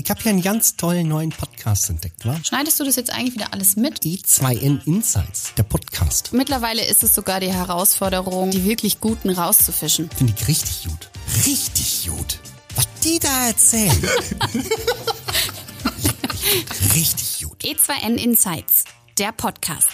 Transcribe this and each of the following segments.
Ich habe hier einen ganz tollen neuen Podcast entdeckt, wa? Schneidest du das jetzt eigentlich wieder alles mit? E2N Insights, der Podcast. Mittlerweile ist es sogar die Herausforderung, die wirklich Guten rauszufischen. Finde ich richtig gut. Richtig gut. Was die da erzählen. Richtig gut. E2N Insights, der Podcast.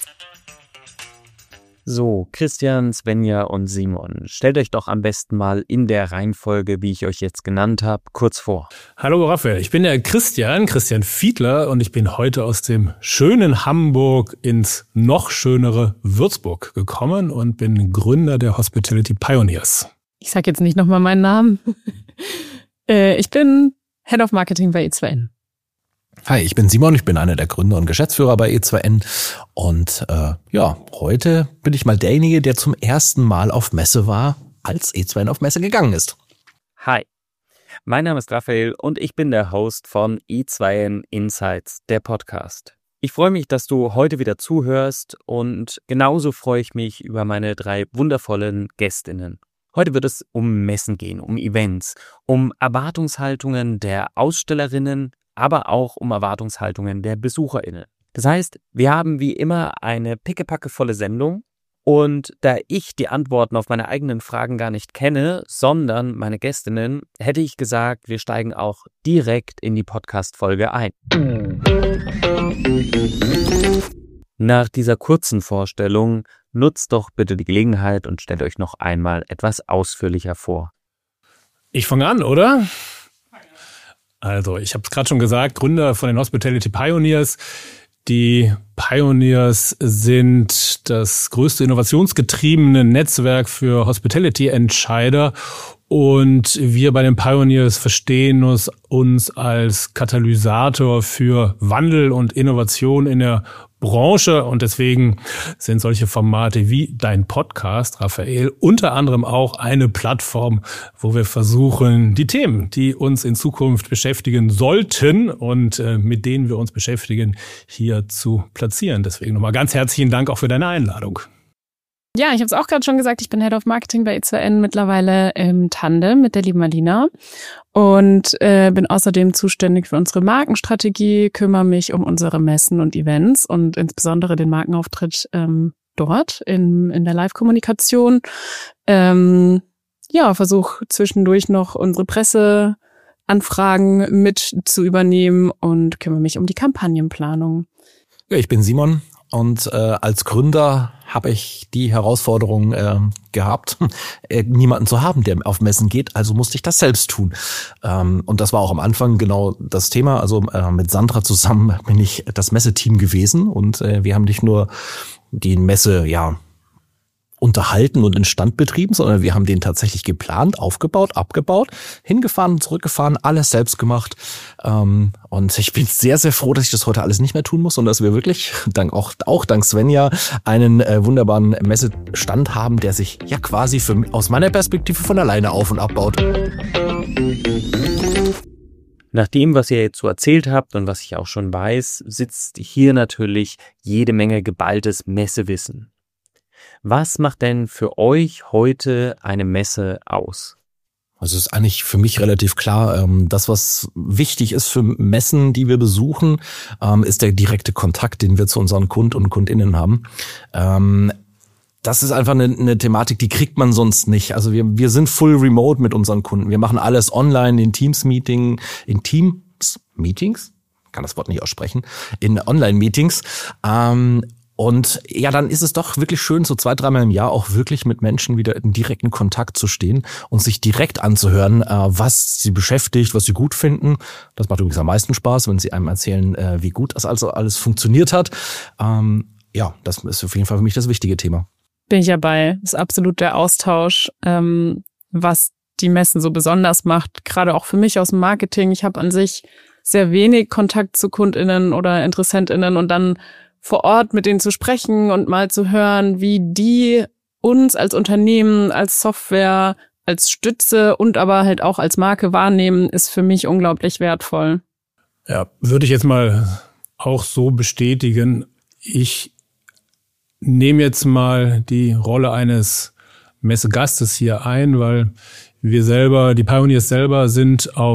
So, Christian, Svenja und Simon, stellt euch doch am besten mal in der Reihenfolge, wie ich euch jetzt genannt habe, kurz vor. Hallo Raphael, ich bin der Christian Fiedler und ich bin heute aus dem schönen Hamburg ins noch schönere Würzburg gekommen und bin Gründer der Hospitality Pioneers. Ich sage jetzt nicht nochmal meinen Namen. Ich bin Head of Marketing bei E2N. Hi, ich bin Simon, ich bin einer der Gründer und Geschäftsführer bei E2N und heute bin ich mal derjenige, der zum ersten Mal auf Messe war, als E2N auf Messe gegangen ist. Hi, mein Name ist Raphael und ich bin der Host von E2N Insights, der Podcast. Ich freue mich, dass du heute wieder zuhörst und genauso freue ich mich über meine 3 wundervollen Gästinnen. Heute wird es um Messen gehen, um Events, um Erwartungshaltungen der Ausstellerinnen, aber auch um Erwartungshaltungen der BesucherInnen. Das heißt, wir haben wie immer eine pickepackevolle Sendung und da ich die Antworten auf meine eigenen Fragen gar nicht kenne, sondern meine Gästinnen, hätte ich gesagt, wir steigen auch direkt in die Podcast-Folge ein. Nach dieser kurzen Vorstellung nutzt doch bitte die Gelegenheit und stellt euch noch einmal etwas ausführlicher vor. Ich fange an, oder? Also, ich habe es gerade schon gesagt, Gründer von den Hospitality Pioneers. Die Pioneers sind das größte innovationsgetriebene Netzwerk für Hospitality-Entscheider. Und wir bei den Pioneers verstehen uns als Katalysator für Wandel und Innovation in der Branche. Und deswegen sind solche Formate wie dein Podcast, Raphael, unter anderem auch eine Plattform, wo wir versuchen, die Themen, die uns in Zukunft beschäftigen sollten und mit denen wir uns beschäftigen, hier zu platzieren. Deswegen nochmal ganz herzlichen Dank auch für deine Einladung. Ja, ich habe es auch gerade schon gesagt, ich bin Head of Marketing bei E2N, mittlerweile im Tandem mit der lieben Alina und bin außerdem zuständig für unsere Markenstrategie, kümmere mich um unsere Messen und Events und insbesondere den Markenauftritt dort in der Live-Kommunikation. Versuche zwischendurch noch unsere Presseanfragen mit zu übernehmen und kümmere mich um die Kampagnenplanung. Ja, ich bin Simon. Und als Gründer habe ich die Herausforderung gehabt, niemanden zu haben, der auf Messen geht. Also musste ich das selbst tun. Und das war auch am Anfang genau das Thema. Also mit Sandra zusammen bin ich das Messeteam gewesen. Und wir haben nicht nur die Messe unterhalten und instand betrieben, sondern wir haben den tatsächlich geplant, aufgebaut, abgebaut, hingefahren, zurückgefahren, alles selbst gemacht. Und ich bin sehr, sehr froh, dass ich das heute alles nicht mehr tun muss und dass wir wirklich, auch dank Svenja, einen wunderbaren Messestand haben, der sich ja quasi aus meiner Perspektive von alleine auf- und abbaut. Nach dem, was ihr jetzt so erzählt habt und was ich auch schon weiß, sitzt hier natürlich jede Menge geballtes Messewissen. Was macht denn für euch heute eine Messe aus? Also es ist eigentlich für mich relativ klar, das, was wichtig ist für Messen, die wir besuchen, ist der direkte Kontakt, den wir zu unseren Kunden und Kundinnen haben. Das ist einfach eine Thematik, die kriegt man sonst nicht. Also wir sind full remote mit unseren Kunden. Wir machen alles online in Teams-Meetings? Kann das Wort nicht aussprechen. In Online-Meetings. Und ja, dann ist es doch wirklich schön, so 2-3 Mal im Jahr auch wirklich mit Menschen wieder in direkten Kontakt zu stehen und sich direkt anzuhören, was sie beschäftigt, was sie gut finden. Das macht übrigens am meisten Spaß, wenn sie einem erzählen, wie gut das also alles funktioniert hat. Das ist auf jeden Fall für mich das wichtige Thema. Bin ich ja bei. Das ist absolut der Austausch, was die Messen so besonders macht. Gerade auch für mich aus dem Marketing. Ich habe an sich sehr wenig Kontakt zu KundInnen oder InteressentInnen und dann vor Ort mit denen zu sprechen und mal zu hören, wie die uns als Unternehmen, als Software, als Stütze und aber halt auch als Marke wahrnehmen, ist für mich unglaublich wertvoll. Ja, würde ich jetzt mal auch so bestätigen. Ich nehme jetzt mal die Rolle eines Messegastes hier ein, weil wir selber, die Pioneers selber, sind auf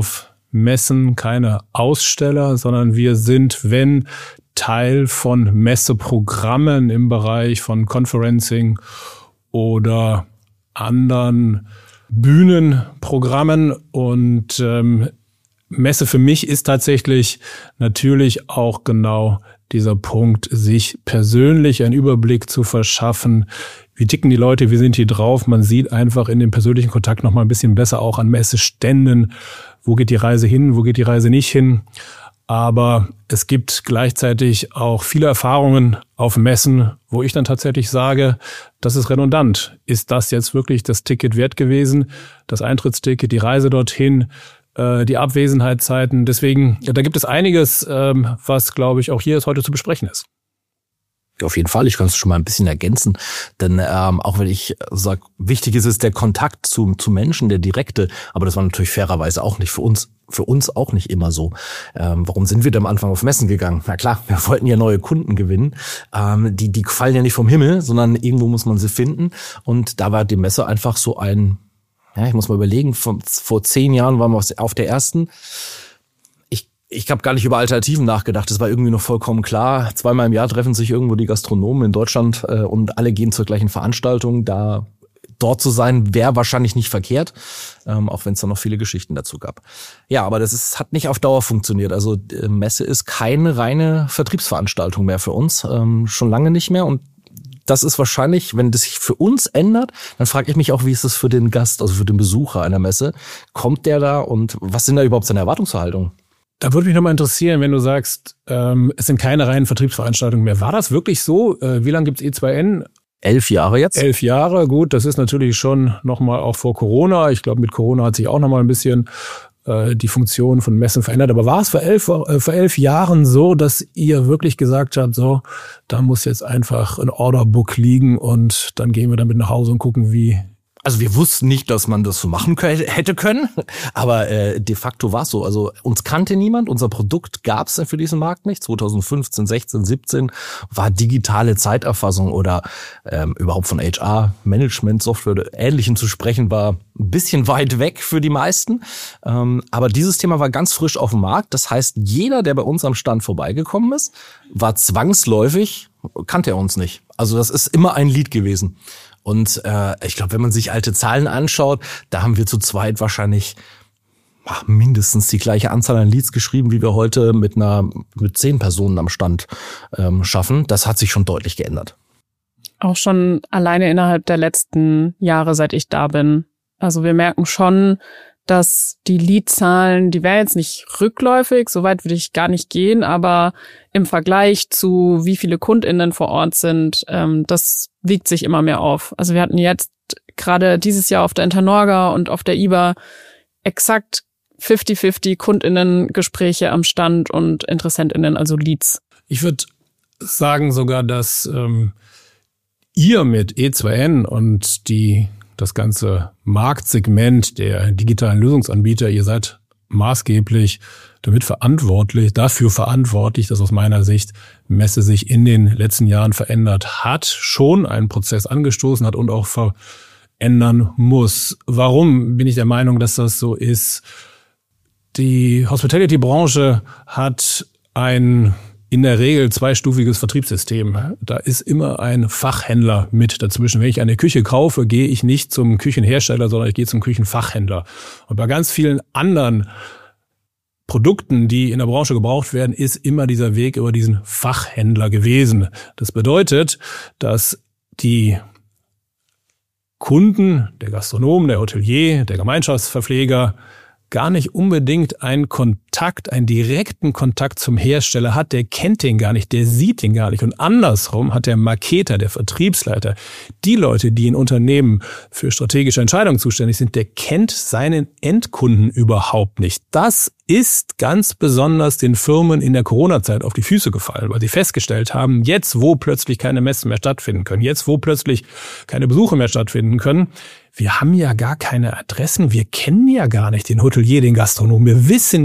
Messen, keine Aussteller, sondern wir sind, wenn, Teil von Messeprogrammen im Bereich von Conferencing oder anderen Bühnenprogrammen. Und Messe für mich ist tatsächlich natürlich auch genau dieser Punkt, sich persönlich einen Überblick zu verschaffen. Wie ticken die Leute, wie sind die drauf? Man sieht einfach in dem persönlichen Kontakt noch mal ein bisschen besser auch an Messeständen, wo geht die Reise hin, wo geht die Reise nicht hin. Aber es gibt gleichzeitig auch viele Erfahrungen auf Messen, wo ich dann tatsächlich sage, das ist redundant. Ist das jetzt wirklich das Ticket wert gewesen? Das Eintrittsticket, die Reise dorthin, die Abwesenheitszeiten. Deswegen, da gibt es einiges, was, glaube ich, auch hier heute zu besprechen ist. Ja, auf jeden Fall, ich kann es schon mal ein bisschen ergänzen, denn auch wenn ich sage, wichtig ist es der Kontakt zu Menschen, der direkte, aber das war natürlich fairerweise auch nicht für uns auch nicht immer so. Warum sind wir denn am Anfang auf Messen gegangen? Na klar, wir wollten ja neue Kunden gewinnen. Die fallen ja nicht vom Himmel, sondern irgendwo muss man sie finden. Und da war die Messe einfach so ein, ja, ich muss mal überlegen, vor 10 Jahren waren wir auf der ersten. Ich habe gar nicht über Alternativen nachgedacht. Das war irgendwie noch vollkommen klar. 2-mal im Jahr treffen sich irgendwo die Gastronomen in Deutschland und alle gehen zur gleichen Veranstaltung. Dort zu sein, wäre wahrscheinlich nicht verkehrt, auch wenn es da noch viele Geschichten dazu gab. Ja, aber hat nicht auf Dauer funktioniert. Also Messe ist keine reine Vertriebsveranstaltung mehr für uns, schon lange nicht mehr. Und das ist wahrscheinlich, wenn das sich für uns ändert, dann frage ich mich auch, wie ist das für den Gast, also für den Besucher einer Messe? Kommt der da und was sind da überhaupt seine Erwartungshaltungen? Da würde mich nochmal interessieren, wenn du sagst, es sind keine reinen Vertriebsveranstaltungen mehr. War das wirklich so? Wie lange gibt's E2N? 11 Jahre jetzt. 11 Jahre, gut, das ist natürlich schon nochmal auch vor Corona. Ich glaube, mit Corona hat sich auch nochmal ein bisschen die Funktion von Messen verändert. Aber war es vor 11 Jahren so, dass ihr wirklich gesagt habt, so, da muss jetzt einfach ein Orderbook liegen und dann gehen wir damit nach Hause und gucken, wie... Also wir wussten nicht, dass man das so machen hätte können, aber de facto war es so. Also uns kannte niemand, unser Produkt gab es für diesen Markt nicht. 2015, 16, 17 war digitale Zeiterfassung oder überhaupt von HR-Management-Software oder Ähnlichem zu sprechen, war ein bisschen weit weg für die meisten. Aber dieses Thema war ganz frisch auf dem Markt. Das heißt, jeder, der bei uns am Stand vorbeigekommen ist, war zwangsläufig, kannte er uns nicht. Also das ist immer ein Lead gewesen. Und ich glaube, wenn man sich alte Zahlen anschaut, da haben wir zu zweit wahrscheinlich mindestens die gleiche Anzahl an Leads geschrieben, wie wir heute mit 10 Personen am Stand schaffen. Das hat sich schon deutlich geändert. Auch schon alleine innerhalb der letzten Jahre, seit ich da bin. Also wir merken schon, dass die Leadzahlen, die wären jetzt nicht rückläufig, so weit würde ich gar nicht gehen, aber im Vergleich zu wie viele KundInnen vor Ort sind, das wiegt sich immer mehr auf. Also wir hatten jetzt gerade dieses Jahr auf der Internorga und auf der IBA exakt 50-50 KundInnen-Gespräche am Stand und InteressentInnen, also Leads. Ich würde sagen sogar, dass ihr mit E2N und das ganze Marktsegment der digitalen Lösungsanbieter, ihr seid maßgeblich dafür verantwortlich, dass aus meiner Sicht Messe sich in den letzten Jahren verändert hat, schon einen Prozess angestoßen hat und auch verändern muss. Warum bin ich der Meinung, dass das so ist? Die Hospitality-Branche hat ein in der Regel zweistufiges Vertriebssystem. Da ist immer ein Fachhändler mit dazwischen. Wenn ich eine Küche kaufe, gehe ich nicht zum Küchenhersteller, sondern ich gehe zum Küchenfachhändler. Und bei ganz vielen anderen Produkten, die in der Branche gebraucht werden, ist immer dieser Weg über diesen Fachhändler gewesen. Das bedeutet, dass die Kunden, der Gastronom, der Hotelier, der Gemeinschaftsverpfleger gar nicht unbedingt einen direkten Kontakt zum Hersteller hat, der kennt den gar nicht, der sieht den gar nicht. Und andersrum hat der Marketer, der Vertriebsleiter, die Leute, die in Unternehmen für strategische Entscheidungen zuständig sind, der kennt seinen Endkunden überhaupt nicht. Das ist ganz besonders den Firmen in der Corona-Zeit auf die Füße gefallen, weil sie festgestellt haben, jetzt wo plötzlich keine Messen mehr stattfinden können, jetzt wo plötzlich keine Besuche mehr stattfinden können, wir haben ja gar keine Adressen, wir kennen ja gar nicht den Hotelier, den Gastronom, wir wissen ja gar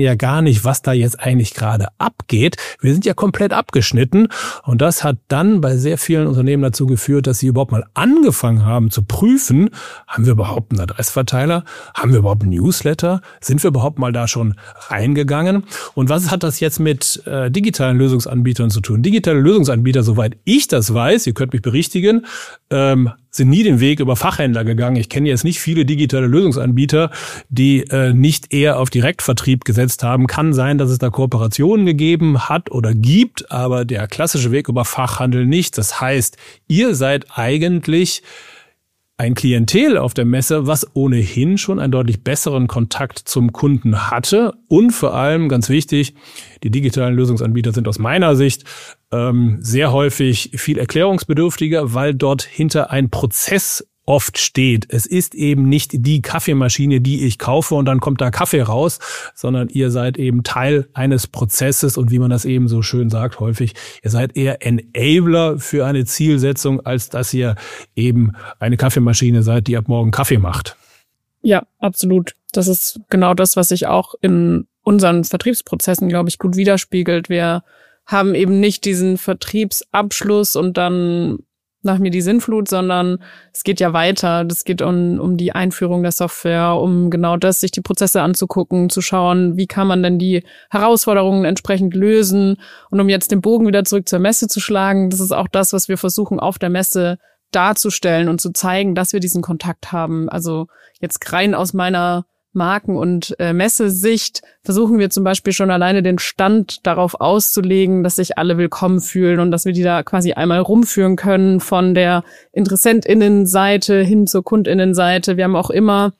nicht, was da jetzt eigentlich gerade abgeht. Wir sind ja komplett abgeschnitten. Und das hat dann bei sehr vielen Unternehmen dazu geführt, dass sie überhaupt mal angefangen haben zu prüfen, haben wir überhaupt einen Adressverteiler? Haben wir überhaupt einen Newsletter? Sind wir überhaupt mal da schon reingegangen? Und was hat das jetzt mit digitalen Lösungsanbietern zu tun? Digitale Lösungsanbieter, soweit ich das weiß, ihr könnt mich berichtigen, sind nie den Weg über Fachhändler gegangen. Ich kenne jetzt nicht viele digitale Lösungsanbieter, die nicht eher auf Direktvertrieb gesetzt haben. Kann sein, dass es da Kooperationen gegeben hat oder gibt, aber der klassische Weg über Fachhandel nicht. Das heißt, ihr seid eigentlich ein Klientel auf der Messe, was ohnehin schon einen deutlich besseren Kontakt zum Kunden hatte. Und vor allem, ganz wichtig, die digitalen Lösungsanbieter sind aus meiner Sicht sehr häufig viel erklärungsbedürftiger, weil dort hinter ein Prozess oft steht. Es ist eben nicht die Kaffeemaschine, die ich kaufe und dann kommt da Kaffee raus, sondern ihr seid eben Teil eines Prozesses und wie man das eben so schön sagt häufig, ihr seid eher Enabler für eine Zielsetzung, als dass ihr eben eine Kaffeemaschine seid, die ab morgen Kaffee macht. Ja, absolut. Das ist genau das, was sich auch in unseren Vertriebsprozessen, glaube ich, gut widerspiegelt. Wir haben eben nicht diesen Vertriebsabschluss und dann nach mir die Sinnflut, sondern es geht ja weiter. Das geht um die Einführung der Software, um genau das, sich die Prozesse anzugucken, zu schauen, wie kann man denn die Herausforderungen entsprechend lösen. Und um jetzt den Bogen wieder zurück zur Messe zu schlagen, das ist auch das, was wir versuchen auf der Messe darzustellen und zu zeigen, dass wir diesen Kontakt haben. Also jetzt rein aus meiner Marken- und Messesicht versuchen wir zum Beispiel schon alleine den Stand darauf auszulegen, dass sich alle willkommen fühlen und dass wir die da quasi einmal rumführen können von der InteressentInnenseite hin zur KundInnenseite. Wir haben auch immer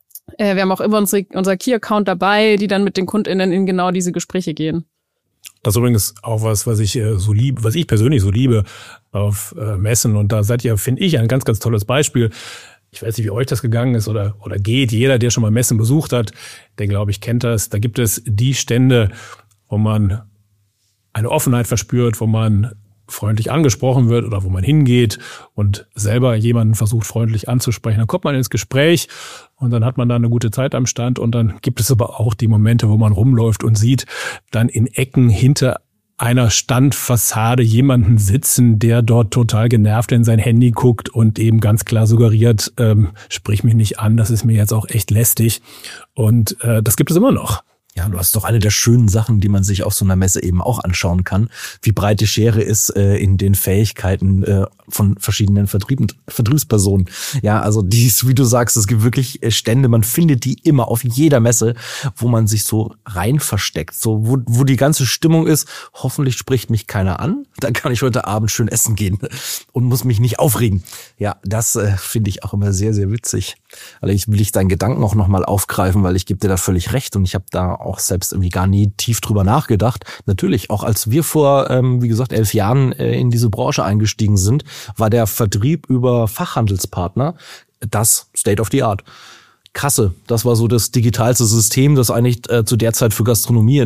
unser Key-Account dabei, die dann mit den KundInnen in genau diese Gespräche gehen. Das ist übrigens auch was ich so liebe, was ich persönlich so liebe auf Messen. Und da seid ihr, finde ich, ein ganz, ganz tolles Beispiel. Ich weiß nicht, wie euch das gegangen ist oder geht. Jeder, der schon mal Messen besucht hat, der, glaube ich, kennt das. Da gibt es die Stände, wo man eine Offenheit verspürt, wo man freundlich angesprochen wird oder wo man hingeht und selber jemanden versucht, freundlich anzusprechen. Dann kommt man ins Gespräch und dann hat man da eine gute Zeit am Stand. Und dann gibt es aber auch die Momente, wo man rumläuft und sieht dann in Ecken hinter einer Standfassade jemanden sitzen, der dort total genervt in sein Handy guckt und eben ganz klar suggeriert, sprich mich nicht an, das ist mir jetzt auch echt lästig. Und das gibt es immer noch. Ja, du hast doch eine der schönen Sachen, die man sich auf so einer Messe eben auch anschauen kann, wie breit die Schere ist in den Fähigkeiten von verschiedenen Vertriebspersonen. Ja, also wie du sagst, es gibt wirklich Stände, man findet die immer auf jeder Messe, wo man sich so rein versteckt, so wo die ganze Stimmung ist, hoffentlich spricht mich keiner an, dann kann ich heute Abend schön essen gehen und muss mich nicht aufregen. Ja, das finde ich auch immer sehr, sehr witzig. Also will ich deinen Gedanken auch nochmal aufgreifen, weil ich gebe dir da völlig recht und ich habe da auch selbst irgendwie gar nie tief drüber nachgedacht. Natürlich, auch als wir vor, wie gesagt, 11 Jahren in diese Branche eingestiegen sind, war der Vertrieb über Fachhandelspartner das State of the Art. Kasse, das war so das digitalste System, das eigentlich zu der Zeit für Gastronomie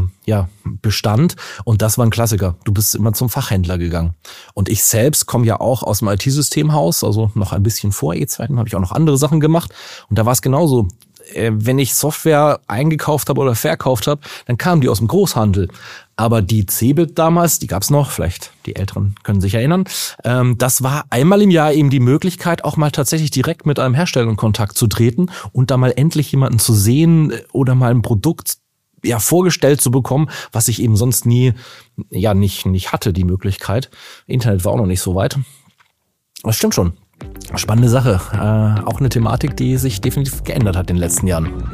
bestand. Und das war ein Klassiker. Du bist immer zum Fachhändler gegangen. Und ich selbst komme ja auch aus dem IT-Systemhaus, also noch ein bisschen vor E2, habe ich auch noch andere Sachen gemacht. Und da war es genauso. Wenn ich Software eingekauft habe oder verkauft habe, dann kamen die aus dem Großhandel. Aber die Cebit damals, die gab's noch, vielleicht die Älteren können sich erinnern, das war einmal im Jahr eben die Möglichkeit, auch mal tatsächlich direkt mit einem Hersteller in Kontakt zu treten und da mal endlich jemanden zu sehen oder mal ein Produkt vorgestellt zu bekommen, was ich eben sonst nie, nicht hatte, die Möglichkeit. Internet war auch noch nicht so weit. Das stimmt schon. Spannende Sache. Auch eine Thematik, die sich definitiv geändert hat in den letzten Jahren.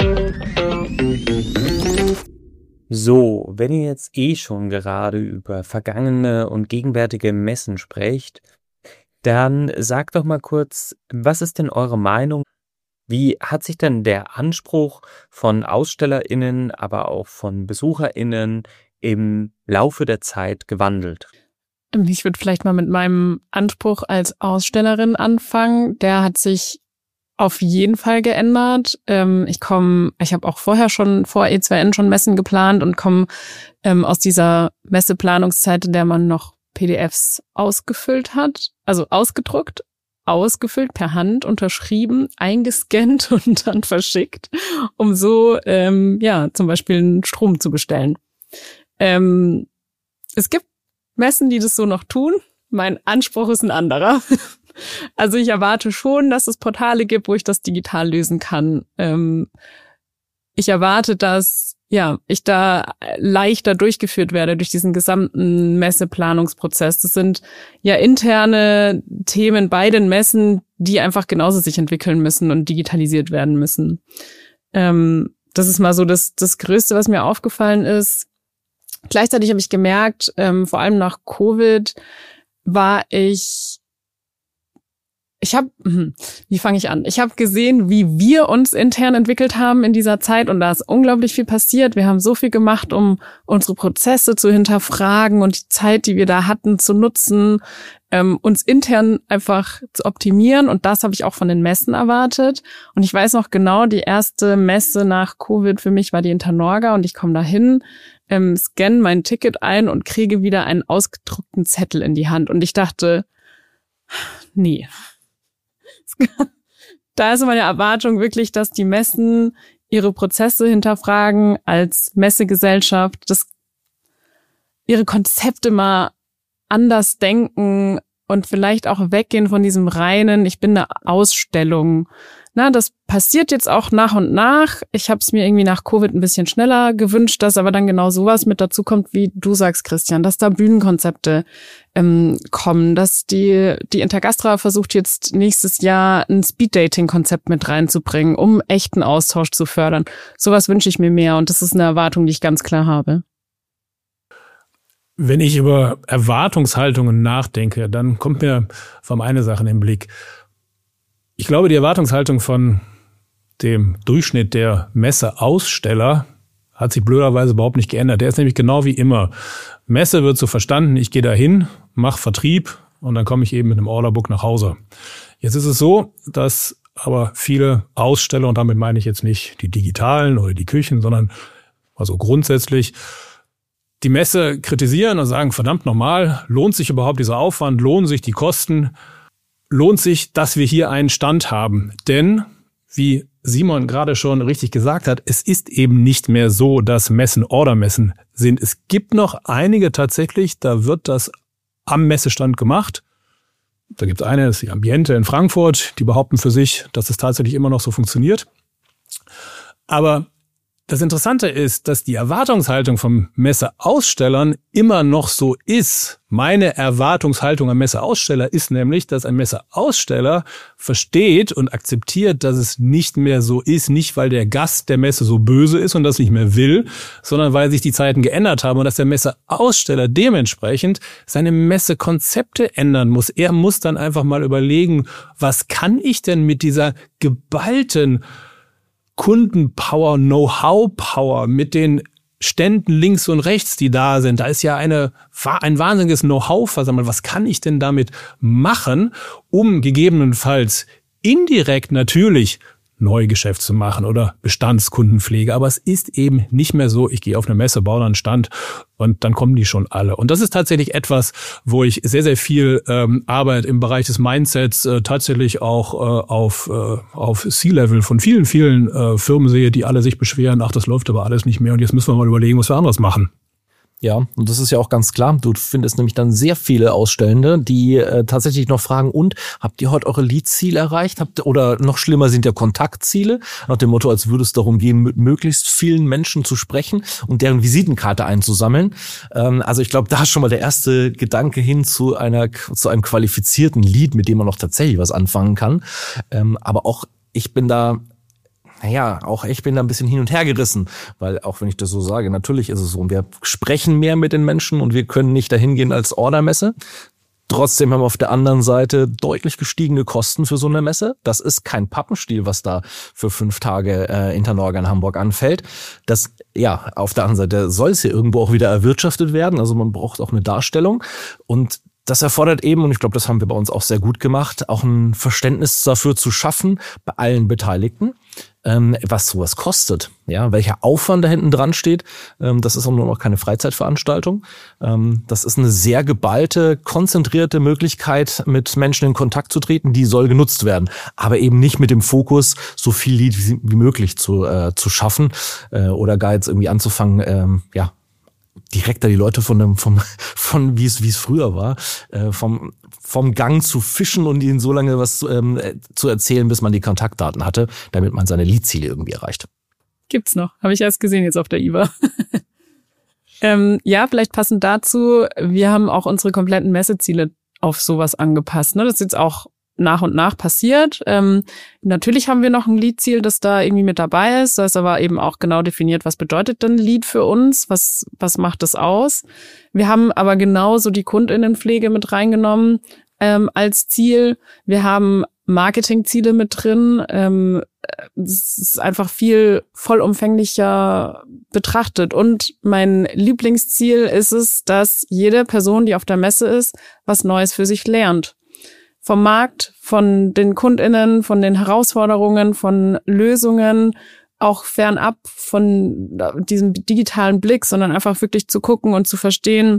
So, wenn ihr jetzt schon gerade über vergangene und gegenwärtige Messen sprecht, dann sagt doch mal kurz, was ist denn eure Meinung? Wie hat sich denn der Anspruch von AusstellerInnen, aber auch von BesucherInnen im Laufe der Zeit gewandelt? Ich würde vielleicht mal mit meinem Anspruch als Ausstellerin anfangen. Der hat sich auf jeden Fall geändert. Ich habe auch vorher schon vor E2N schon Messen geplant und komme aus dieser Messeplanungszeit, in der man noch PDFs ausgefüllt hat, also ausgedruckt ausgefüllt, per Hand unterschrieben, eingescannt und dann verschickt, um so zum Beispiel einen Strom zu bestellen. Es gibt Messen, die das so noch tun. Mein Anspruch ist ein anderer. Also ich erwarte schon, dass es Portale gibt, wo ich das digital lösen kann. Ich erwarte, dass ich da leichter durchgeführt werde durch diesen gesamten Messeplanungsprozess. Das sind ja interne Themen bei den Messen, die einfach genauso sich entwickeln müssen und digitalisiert werden müssen. Das ist mal so das Größte, was mir aufgefallen ist. Gleichzeitig habe ich gemerkt, vor allem nach Covid wie fange ich an? Ich habe gesehen, wie wir uns intern entwickelt haben in dieser Zeit und da ist unglaublich viel passiert. Wir haben so viel gemacht, um unsere Prozesse zu hinterfragen und die Zeit, die wir da hatten, zu nutzen, uns intern einfach zu optimieren und das habe ich auch von den Messen erwartet. Und ich weiß noch genau, die erste Messe nach Covid für mich war die Internorga und ich komme da hin, scanne mein Ticket ein und kriege wieder einen ausgedruckten Zettel in die Hand und ich dachte, nee. Da ist meine Erwartung wirklich, dass die Messen ihre Prozesse hinterfragen als Messegesellschaft, dass ihre Konzepte mal anders denken und vielleicht auch weggehen von diesem reinen, ich bin eine Ausstellung. Na, das passiert jetzt auch nach und nach. Ich habe es mir irgendwie nach Covid ein bisschen schneller gewünscht, dass aber dann genau sowas mit dazu kommt, wie du sagst, Christian, dass da Bühnenkonzepte kommen, dass die Intergastra versucht jetzt nächstes Jahr ein Speed-Dating-Konzept mit reinzubringen, um echten Austausch zu fördern. Sowas wünsche ich mir mehr und das ist eine Erwartung, die ich ganz klar habe. Wenn ich über Erwartungshaltungen nachdenke, dann kommt mir vor allem eine Sache in den Blick. Ich glaube, die Erwartungshaltung von dem Durchschnitt der Messeaussteller hat sich blöderweise überhaupt nicht geändert. Der ist nämlich genau wie immer. Messe wird so verstanden, ich gehe da hin, mache Vertrieb und dann komme ich eben mit einem Orderbook nach Hause. Jetzt ist es so, dass aber viele Aussteller, und damit meine ich jetzt nicht die digitalen oder die Küchen, sondern also grundsätzlich die Messe kritisieren und sagen, verdammt nochmal, lohnt sich überhaupt dieser Aufwand, lohnen sich die Kosten, lohnt sich, dass wir hier einen Stand haben? Denn, wie Simon gerade schon richtig gesagt hat, es ist eben nicht mehr so, dass Messen Ordermessen sind. Es gibt noch einige tatsächlich, da wird das am Messestand gemacht. Da gibt es eine, das ist die Ambiente in Frankfurt, die behaupten für sich, dass es tatsächlich immer noch so funktioniert. Aber das Interessante ist, dass die Erwartungshaltung von Messeausstellern immer noch so ist. Meine Erwartungshaltung an Messeaussteller ist nämlich, dass ein Messeaussteller versteht und akzeptiert, dass es nicht mehr so ist, nicht weil der Gast der Messe so böse ist und das nicht mehr will, sondern weil sich die Zeiten geändert haben und dass der Messeaussteller dementsprechend seine Messekonzepte ändern muss. Er muss dann einfach mal überlegen, was kann ich denn mit dieser geballten Kundenpower, Know-how-Power mit den Ständen links und rechts, die da sind. Da ist ja ein wahnsinniges Know-how versammelt. Was kann ich denn damit machen, um gegebenenfalls indirekt natürlich Neugeschäft zu machen oder Bestandskundenpflege. Aber es ist eben nicht mehr so, ich gehe auf eine Messe, baue dann einen Stand und dann kommen die schon alle. Und das ist tatsächlich etwas, wo ich sehr, sehr viel Arbeit im Bereich des Mindsets tatsächlich auch auf C-Level von vielen, vielen Firmen sehe, die alle sich beschweren, ach, das läuft aber alles nicht mehr und jetzt müssen wir mal überlegen, was wir anderes machen. Ja, und das ist ja auch ganz klar. Du findest nämlich dann sehr viele Ausstellende, die tatsächlich noch fragen, und habt ihr heute eure Lead-Ziele erreicht? Oder noch schlimmer sind ja Kontaktziele, nach dem Motto, als würde es darum gehen, mit möglichst vielen Menschen zu sprechen und deren Visitenkarte einzusammeln. Also ich glaube, da ist schon mal der erste Gedanke hin zu einem qualifizierten Lead, mit dem man noch tatsächlich was anfangen kann. Aber auch ich bin da ein bisschen hin und her gerissen, weil auch wenn ich das so sage, natürlich ist es so, wir sprechen mehr mit den Menschen und wir können nicht dahin gehen als Ordermesse. Trotzdem haben wir auf der anderen Seite deutlich gestiegene Kosten für so eine Messe. Das ist kein Pappenstiel, was da für 5 Tage Internorga in Hamburg anfällt. Das, auf der anderen Seite soll es ja irgendwo auch wieder erwirtschaftet werden. Also man braucht auch eine Darstellung und Das erfordert eben, und ich glaube, das haben wir bei uns auch sehr gut gemacht, auch ein Verständnis dafür zu schaffen, bei allen Beteiligten, was sowas kostet, ja, welcher Aufwand da hinten dran steht. Das ist auch nur noch keine Freizeitveranstaltung. Das ist eine sehr geballte, konzentrierte Möglichkeit, mit Menschen in Kontakt zu treten, die soll genutzt werden. Aber eben nicht mit dem Fokus, so viel Lead wie möglich zu schaffen, oder gar jetzt irgendwie anzufangen, direkt da die Leute von wie es früher war, vom Gang zu fischen und ihnen so lange was zu erzählen, bis man die Kontaktdaten hatte, damit man seine Lead-Ziele irgendwie erreicht. Gibt's noch. Habe ich erst gesehen jetzt auf der IWA. Vielleicht passend dazu, wir haben auch unsere kompletten Messeziele auf sowas angepasst. Ne? Das ist jetzt auch nach und nach passiert. Natürlich haben wir noch ein Lead-Ziel, das da irgendwie mit dabei ist. Da ist aber eben auch genau definiert, was bedeutet denn Lead für uns? Was macht das aus? Wir haben aber genauso die KundInnenpflege mit reingenommen als Ziel. Wir haben Marketingziele mit drin. Es ist einfach viel vollumfänglicher betrachtet. Und mein Lieblingsziel ist es, dass jede Person, die auf der Messe ist, was Neues für sich lernt. Vom Markt, von den KundInnen, von den Herausforderungen, von Lösungen, auch fernab von diesem digitalen Blick, sondern einfach wirklich zu gucken und zu verstehen,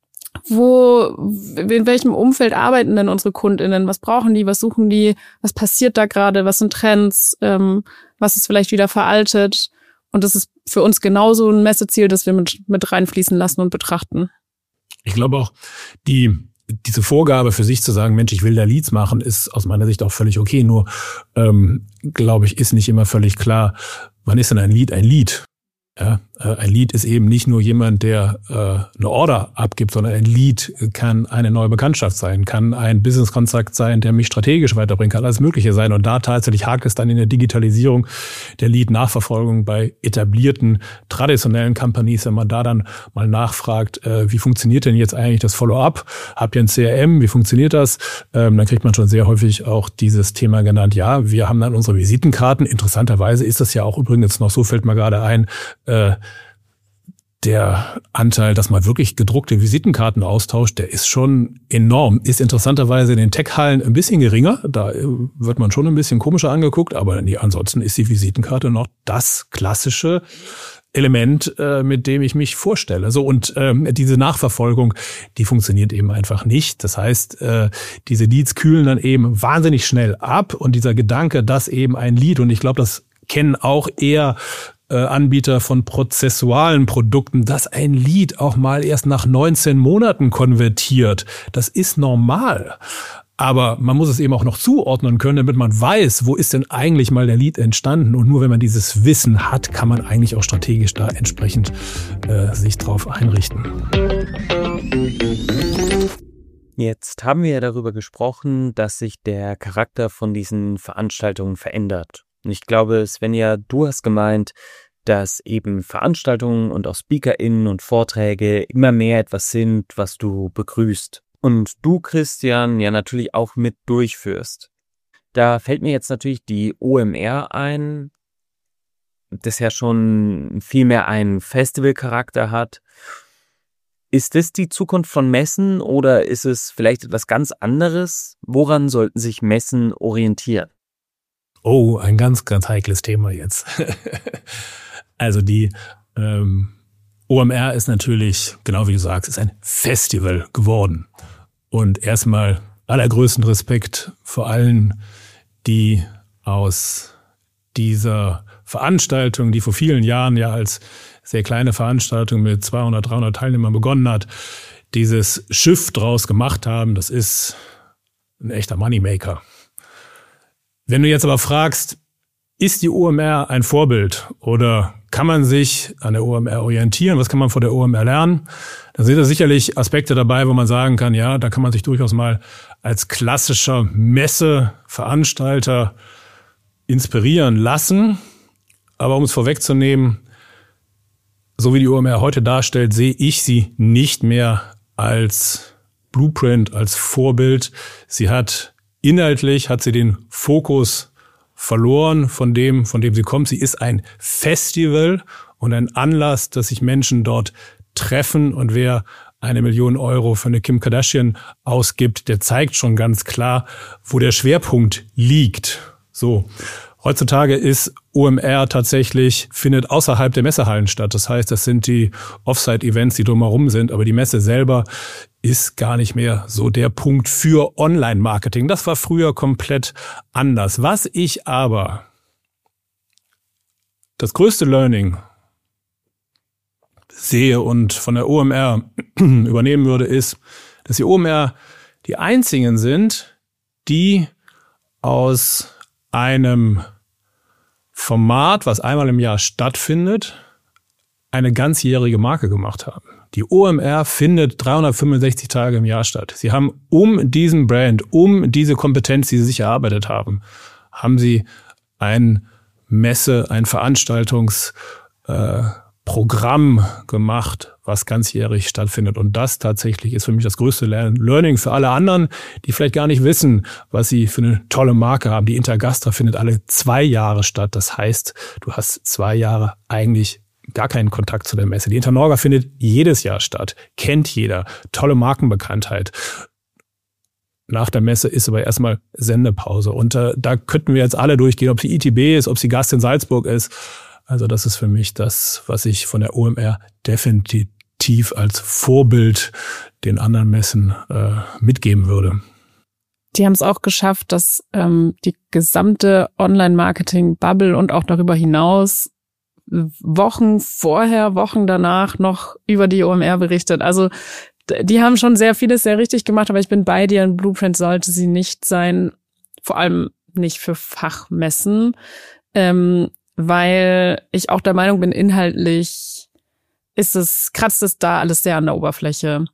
in welchem Umfeld arbeiten denn unsere KundInnen, was brauchen die, was suchen die, was passiert da gerade, was sind Trends, was ist vielleicht wieder veraltet. Und das ist für uns genauso ein Messeziel, das wir mit reinfließen lassen und betrachten. Ich glaube auch, diese Vorgabe für sich zu sagen, Mensch, ich will da Leads machen, ist aus meiner Sicht auch völlig okay. Nur, glaube ich, ist nicht immer völlig klar, wann ist denn ein Lead ein Lead? Ja, ein Lead ist eben nicht nur jemand, der eine Order abgibt, sondern ein Lead kann eine neue Bekanntschaft sein, kann ein Business-Kontakt sein, der mich strategisch weiterbringen kann, alles Mögliche sein. Und da tatsächlich hakt es dann in der Digitalisierung der Lead-Nachverfolgung bei etablierten, traditionellen Companies, wenn man da dann mal nachfragt, wie funktioniert denn jetzt eigentlich das Follow-up? Habt ihr ein CRM? Wie funktioniert das? Dann kriegt man schon sehr häufig auch dieses Thema genannt. Ja, wir haben dann unsere Visitenkarten. Interessanterweise ist das ja auch übrigens noch so, fällt mir gerade ein, der Anteil, dass man wirklich gedruckte Visitenkarten austauscht, der ist schon enorm. Ist interessanterweise in den Tech-Hallen ein bisschen geringer. Da wird man schon ein bisschen komischer angeguckt. Aber ansonsten ist die Visitenkarte noch das klassische Element, mit dem ich mich vorstelle. So, und diese Nachverfolgung, die funktioniert eben einfach nicht. Das heißt, diese Leads kühlen dann eben wahnsinnig schnell ab. Und dieser Gedanke, dass eben ein Lead, und ich glaube, das kennen auch eher Anbieter von prozessualen Produkten, dass ein Lead auch mal erst nach 19 Monaten konvertiert. Das ist normal. Aber man muss es eben auch noch zuordnen können, damit man weiß, wo ist denn eigentlich mal der Lead entstanden. Und nur wenn man dieses Wissen hat, kann man eigentlich auch strategisch da entsprechend sich drauf einrichten. Jetzt haben wir ja darüber gesprochen, dass sich der Charakter von diesen Veranstaltungen verändert. Und ich glaube, Svenja, du hast gemeint, dass eben Veranstaltungen und auch SpeakerInnen und Vorträge immer mehr etwas sind, was du begrüßt. Und du, Christian, ja natürlich auch mit durchführst. Da fällt mir jetzt natürlich die OMR ein, das ja schon viel mehr einen Festivalcharakter hat. Ist das die Zukunft von Messen oder ist es vielleicht etwas ganz anderes? Woran sollten sich Messen orientieren? Oh, ein ganz, ganz heikles Thema jetzt. Also die OMR ist natürlich, genau wie du sagst, ist ein Festival geworden. Und erstmal allergrößten Respekt vor allen, die aus dieser Veranstaltung, die vor vielen Jahren ja als sehr kleine Veranstaltung mit 200, 300 Teilnehmern begonnen hat, dieses Schiff draus gemacht haben. Das ist ein echter Moneymaker. Wenn du jetzt aber fragst, ist die OMR ein Vorbild oder kann man sich an der OMR orientieren? Was kann man von der OMR lernen? Da sind da sicherlich Aspekte dabei, wo man sagen kann, ja, da kann man sich durchaus mal als klassischer Messeveranstalter inspirieren lassen. Aber um es vorwegzunehmen, so wie die OMR heute darstellt, sehe ich sie nicht mehr als Blueprint, als Vorbild. Inhaltlich hat sie den Fokus verloren von dem sie kommt. Sie ist ein Festival und ein Anlass, dass sich Menschen dort treffen. Und wer 1 Million Euro für eine Kim Kardashian ausgibt, der zeigt schon ganz klar, wo der Schwerpunkt liegt. So. Heutzutage ist OMR findet außerhalb der Messehallen statt. Das heißt, das sind die Offsite-Events, die drumherum sind. Aber die Messe selber ist gar nicht mehr so der Punkt für Online-Marketing. Das war früher komplett anders. Was ich aber das größte Learning sehe und von der OMR übernehmen würde, ist, dass die OMR die einzigen sind, die aus einem Format, was einmal im Jahr stattfindet, eine ganzjährige Marke gemacht haben. Die OMR findet 365 Tage im Jahr statt. Sie haben um diesen Brand, um diese Kompetenz, die sie sich erarbeitet haben, haben sie ein Veranstaltungsprogramm gemacht, was ganzjährig stattfindet. Und das tatsächlich ist für mich das größte Learning für alle anderen, die vielleicht gar nicht wissen, was sie für eine tolle Marke haben. Die Intergastra findet alle 2 Jahre statt. Das heißt, du hast 2 Jahre eigentlich gar keinen Kontakt zu der Messe. Die Internorga findet jedes Jahr statt. Kennt jeder. Tolle Markenbekanntheit. Nach der Messe ist aber erstmal Sendepause. Und da könnten wir jetzt alle durchgehen, ob sie ITB ist, ob sie Gast in Salzburg ist. Also das ist für mich das, was ich von der OMR definitiv als Vorbild den anderen Messen mitgeben würde. Die haben es auch geschafft, dass die gesamte Online-Marketing-Bubble und auch darüber hinaus Wochen vorher, Wochen danach noch über die OMR berichtet. Also die haben schon sehr vieles sehr richtig gemacht, aber ich bin bei dir, ein Blueprint sollte sie nicht sein, vor allem nicht für Fachmessen, weil ich auch der Meinung bin, inhaltlich kratzt es da alles sehr an der Oberfläche.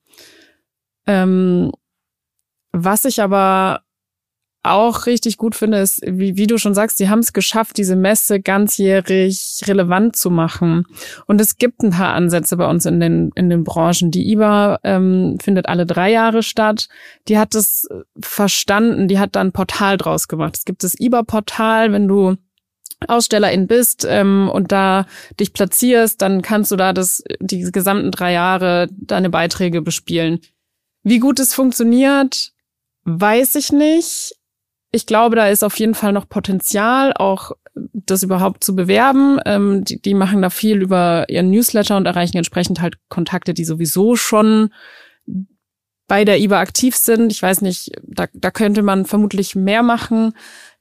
Was ich aber auch richtig gut finde, ist, wie du schon sagst, die haben es geschafft, diese Messe ganzjährig relevant zu machen. Und es gibt ein paar Ansätze bei uns in den Branchen. Die IBA findet alle 3 Jahre statt. Die hat es verstanden, die hat da ein Portal draus gemacht. Es gibt das IBA-Portal, wenn du Ausstellerin bist und da dich platzierst, dann kannst du da die gesamten 3 Jahre deine Beiträge bespielen. Wie gut es funktioniert, weiß ich nicht. Ich glaube, da ist auf jeden Fall noch Potenzial, auch das überhaupt zu bewerben. Die machen da viel über ihren Newsletter und erreichen entsprechend halt Kontakte, die sowieso schon bei der IBA aktiv sind. Ich weiß nicht, da könnte man vermutlich mehr machen.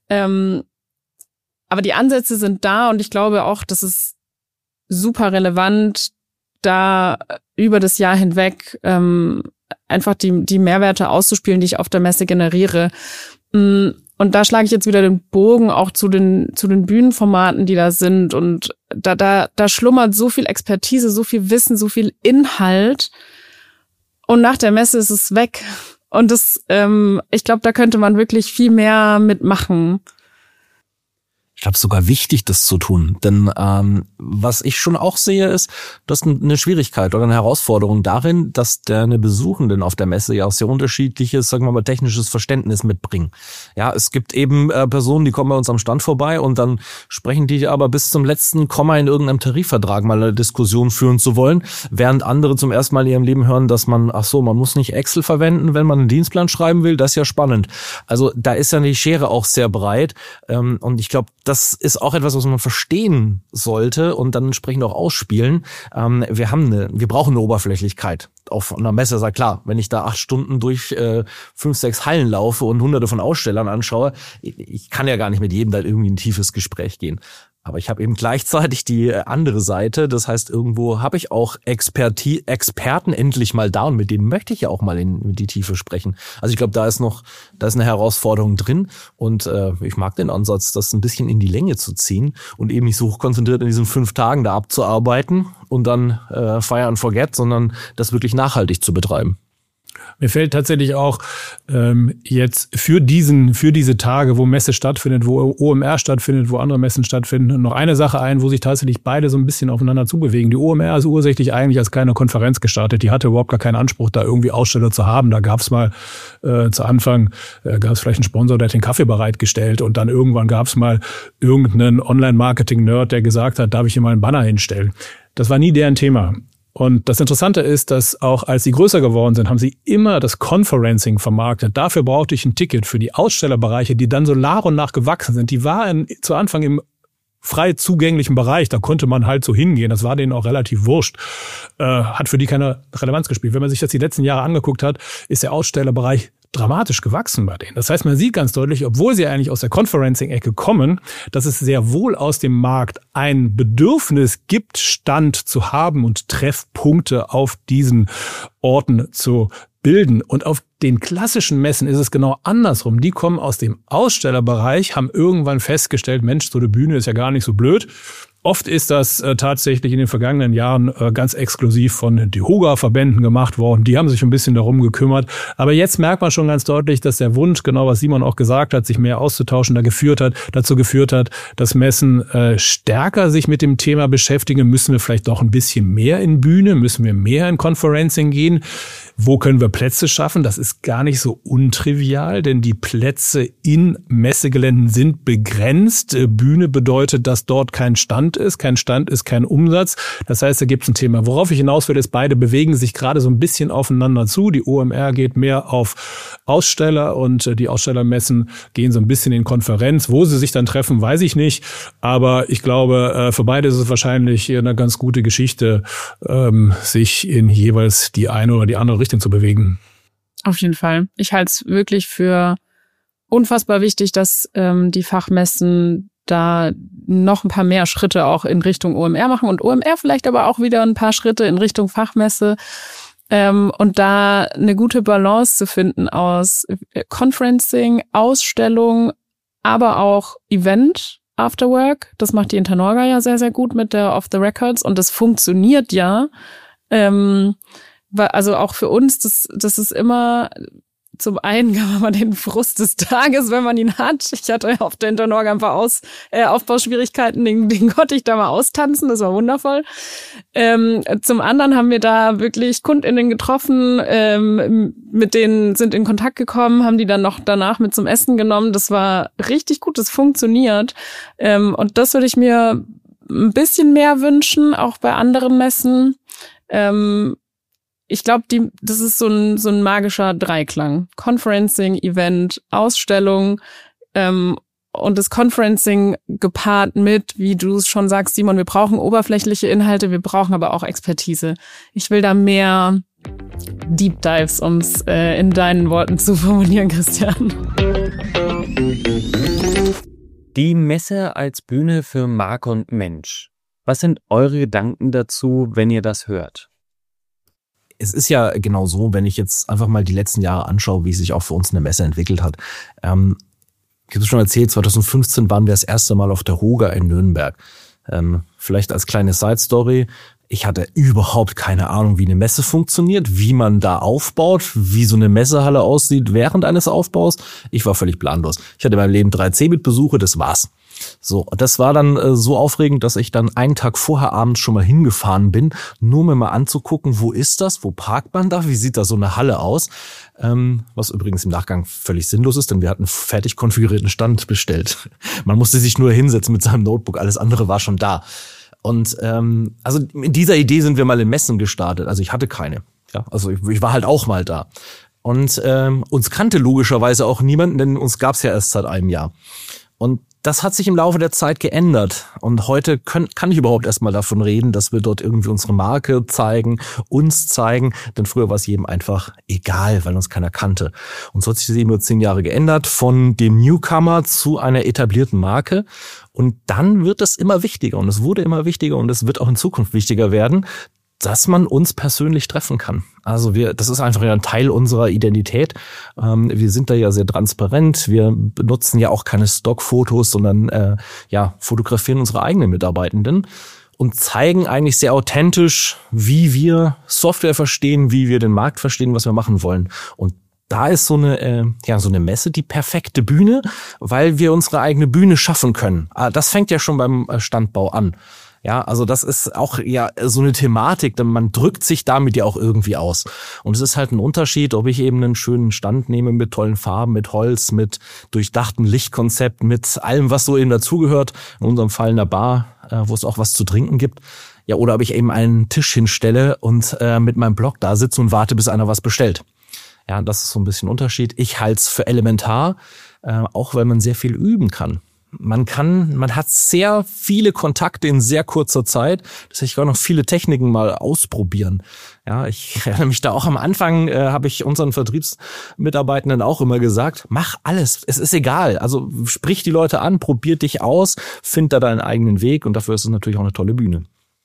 Aber die Ansätze sind da und ich glaube auch, das ist super relevant, da über das Jahr hinweg einfach die Mehrwerte auszuspielen, die ich auf der Messe generiere. Und da schlage ich jetzt wieder den Bogen auch zu den Bühnenformaten, die da sind. Und da schlummert so viel Expertise, so viel Wissen, so viel Inhalt. Und nach der Messe ist es weg. Und ich glaube, da könnte man wirklich viel mehr mitmachen. Ich glaube, sogar wichtig, das zu tun. Denn was ich schon auch sehe, ist, das ist eine Schwierigkeit oder eine Herausforderung darin, dass deine Besuchenden auf der Messe ja auch sehr unterschiedliches, sagen wir mal, technisches Verständnis mitbringen. Ja, es gibt eben Personen, die kommen bei uns am Stand vorbei und dann sprechen die aber bis zum letzten Komma in irgendeinem Tarifvertrag mal eine Diskussion führen zu wollen, während andere zum ersten Mal in ihrem Leben hören, dass man muss nicht Excel verwenden, wenn man einen Dienstplan schreiben will. Das ist ja spannend. Also da ist ja die Schere auch sehr breit und ich glaube, das ist auch etwas, was man verstehen sollte und dann entsprechend auch ausspielen. Wir brauchen eine Oberflächlichkeit. Auf einer Messe sagt klar, wenn ich da 8 Stunden durch 5, 6 Hallen laufe und Hunderte von Ausstellern anschaue, ich kann ja gar nicht mit jedem da irgendwie ein tiefes Gespräch gehen. Aber ich habe eben gleichzeitig die andere Seite. Das heißt, irgendwo habe ich auch Experten endlich mal da und mit denen möchte ich ja auch mal in die Tiefe sprechen. Also ich glaube, da ist eine Herausforderung drin und ich mag den Ansatz, das ein bisschen in die Länge zu ziehen und eben nicht so hochkonzentriert in diesen 5 Tagen da abzuarbeiten und dann fire and forget, sondern das wirklich nachhaltig zu betreiben. Mir fällt tatsächlich auch jetzt für diese Tage, wo Messe stattfindet, wo OMR stattfindet, wo andere Messen stattfinden, noch eine Sache ein, wo sich tatsächlich beide so ein bisschen aufeinander zubewegen. Die OMR ist ursächlich eigentlich als kleine Konferenz gestartet. Die hatte überhaupt gar keinen Anspruch, da irgendwie Aussteller zu haben. Da gab es mal zu Anfang, gab es vielleicht einen Sponsor, der hat den Kaffee bereitgestellt und dann irgendwann gab es mal irgendeinen Online-Marketing-Nerd, der gesagt hat, darf ich hier mal einen Banner hinstellen. Das war nie deren Thema. Und das Interessante ist, dass auch als sie größer geworden sind, haben sie immer das Conferencing vermarktet. Dafür brauchte ich ein Ticket für die Ausstellerbereiche, die dann so nach und nach gewachsen sind. Die waren zu Anfang im frei zugänglichen Bereich, da konnte man halt so hingehen. Das war denen auch relativ wurscht. Hat für die keine Relevanz gespielt. Wenn man sich das die letzten Jahre angeguckt hat, ist der Ausstellerbereich dramatisch gewachsen bei denen. Das heißt, man sieht ganz deutlich, obwohl sie eigentlich aus der Conferencing-Ecke kommen, dass es sehr wohl aus dem Markt ein Bedürfnis gibt, Stand zu haben und Treffpunkte auf diesen Orten zu bilden. Und auf den klassischen Messen ist es genau andersrum. Die kommen aus dem Ausstellerbereich, haben irgendwann festgestellt, Mensch, so eine Bühne ist ja gar nicht so blöd. Oft ist das tatsächlich in den vergangenen Jahren ganz exklusiv von DEHOGA-Verbänden gemacht worden. Die haben sich ein bisschen darum gekümmert. Aber jetzt merkt man schon ganz deutlich, dass der Wunsch, genau was Simon auch gesagt hat, sich mehr auszutauschen, dazu geführt hat, dass Messen stärker sich mit dem Thema beschäftigen. Müssen wir vielleicht doch ein bisschen mehr in Bühne? Müssen wir mehr in Conferencing gehen? Wo können wir Plätze schaffen? Das ist gar nicht so untrivial, denn die Plätze in Messegeländen sind begrenzt. Bühne bedeutet, dass dort kein Stand ist. Kein Stand ist kein Umsatz. Das heißt, da gibt es ein Thema. Worauf ich hinaus will, ist, beide bewegen sich gerade so ein bisschen aufeinander zu. Die OMR geht mehr auf Aussteller und die Ausstellermessen gehen so ein bisschen in Konferenz. Wo sie sich dann treffen, weiß ich nicht. Aber ich glaube, für beide ist es wahrscheinlich eine ganz gute Geschichte, sich in jeweils die eine oder die andere Richtung zu bewegen. Auf jeden Fall. Ich halte es wirklich für unfassbar wichtig, dass die Fachmessen da noch ein paar mehr Schritte auch in Richtung OMR machen und OMR vielleicht aber auch wieder ein paar Schritte in Richtung Fachmesse und da eine gute Balance zu finden aus Conferencing, Ausstellung, aber auch Event, Afterwork. Das macht die Internorga ja sehr, sehr gut mit der Off the Records und das funktioniert ja. Also auch für uns, das ist immer, zum einen kann man den Frust des Tages, wenn man ihn hat. Ich hatte auf der Internorga ein paar Aufbauschwierigkeiten, den konnte ich da mal austanzen, das war wundervoll. Zum anderen haben wir da wirklich KundInnen getroffen, mit denen sind in Kontakt gekommen, haben die dann noch danach mit zum Essen genommen. Das war richtig gut, das funktioniert. Und das würde ich mir ein bisschen mehr wünschen, auch bei anderen Messen. Ich glaube, das ist so ein magischer Dreiklang. Conferencing, Event, Ausstellung und das Conferencing gepaart mit, wie du es schon sagst, Simon, wir brauchen oberflächliche Inhalte, wir brauchen aber auch Expertise. Ich will da mehr Deep Dives, um es in deinen Worten zu formulieren, Christian. Die Messe als Bühne für Marke und Mensch. Was sind eure Gedanken dazu, wenn ihr das hört? Es ist ja genau so, wenn ich jetzt einfach mal die letzten Jahre anschaue, wie sich auch für uns eine Messe entwickelt hat. Ich habe es schon erzählt, 2015 waren wir das erste Mal auf der HOGA in Nürnberg. Vielleicht als kleine Side-Story. Ich hatte überhaupt keine Ahnung, wie eine Messe funktioniert, wie man da aufbaut, wie so eine Messehalle aussieht während eines Aufbaus. Ich war völlig planlos. Ich hatte in meinem Leben 3 CeBIT-Besuche, das war's. So, das war dann so aufregend, dass ich dann einen Tag vorher abends schon mal hingefahren bin, nur mir mal anzugucken, wo ist das, wo parkt man da, wie sieht da so eine Halle aus, was übrigens im Nachgang völlig sinnlos ist, denn wir hatten einen fertig konfigurierten Stand bestellt. Man musste sich nur hinsetzen mit seinem Notebook, alles andere war schon da. Und also mit dieser Idee sind wir mal in Messen gestartet, also ich hatte keine, ja, also ich war halt auch mal da. Und uns kannte logischerweise auch niemand, denn uns gab's ja erst seit einem Jahr. Und das hat sich im Laufe der Zeit geändert. Und heute kann ich überhaupt erstmal davon reden, dass wir dort irgendwie unsere Marke zeigen, uns zeigen. Denn früher war es jedem einfach egal, weil uns keiner kannte. Und so hat sich das eben über 10 Jahre geändert, von dem Newcomer zu einer etablierten Marke. Und dann wird es immer wichtiger. Und es wurde immer wichtiger und es wird auch in Zukunft wichtiger werden, dass man uns persönlich treffen kann. Also das ist einfach ein Teil unserer Identität. Wir sind da ja sehr transparent. Wir benutzen ja auch keine Stockfotos, sondern fotografieren unsere eigenen Mitarbeitenden und zeigen eigentlich sehr authentisch, wie wir Software verstehen, wie wir den Markt verstehen, was wir machen wollen. Und da ist so eine Messe die perfekte Bühne, weil wir unsere eigene Bühne schaffen können. Das fängt ja schon beim Standbau an. Ja, also das ist auch ja so eine Thematik, denn man drückt sich damit ja auch irgendwie aus. Und es ist halt ein Unterschied, ob ich eben einen schönen Stand nehme mit tollen Farben, mit Holz, mit durchdachtem Lichtkonzept, mit allem, was so eben dazugehört. In unserem Fall einer Bar, wo es auch was zu trinken gibt. Ja, oder ob ich eben einen Tisch hinstelle und mit meinem Blog da sitze und warte, bis einer was bestellt. Ja, das ist so ein bisschen Unterschied. Ich halte es für elementar, auch weil man sehr viel üben kann. Man hat sehr viele Kontakte in sehr kurzer Zeit. Das heißt, ich kann noch viele Techniken mal ausprobieren. Ja, ich erinnere mich da auch am Anfang, habe ich unseren Vertriebsmitarbeitenden auch immer gesagt, mach alles, es ist egal. Also sprich die Leute an, probier dich aus, find da deinen eigenen Weg und dafür ist es natürlich auch eine tolle Bühne.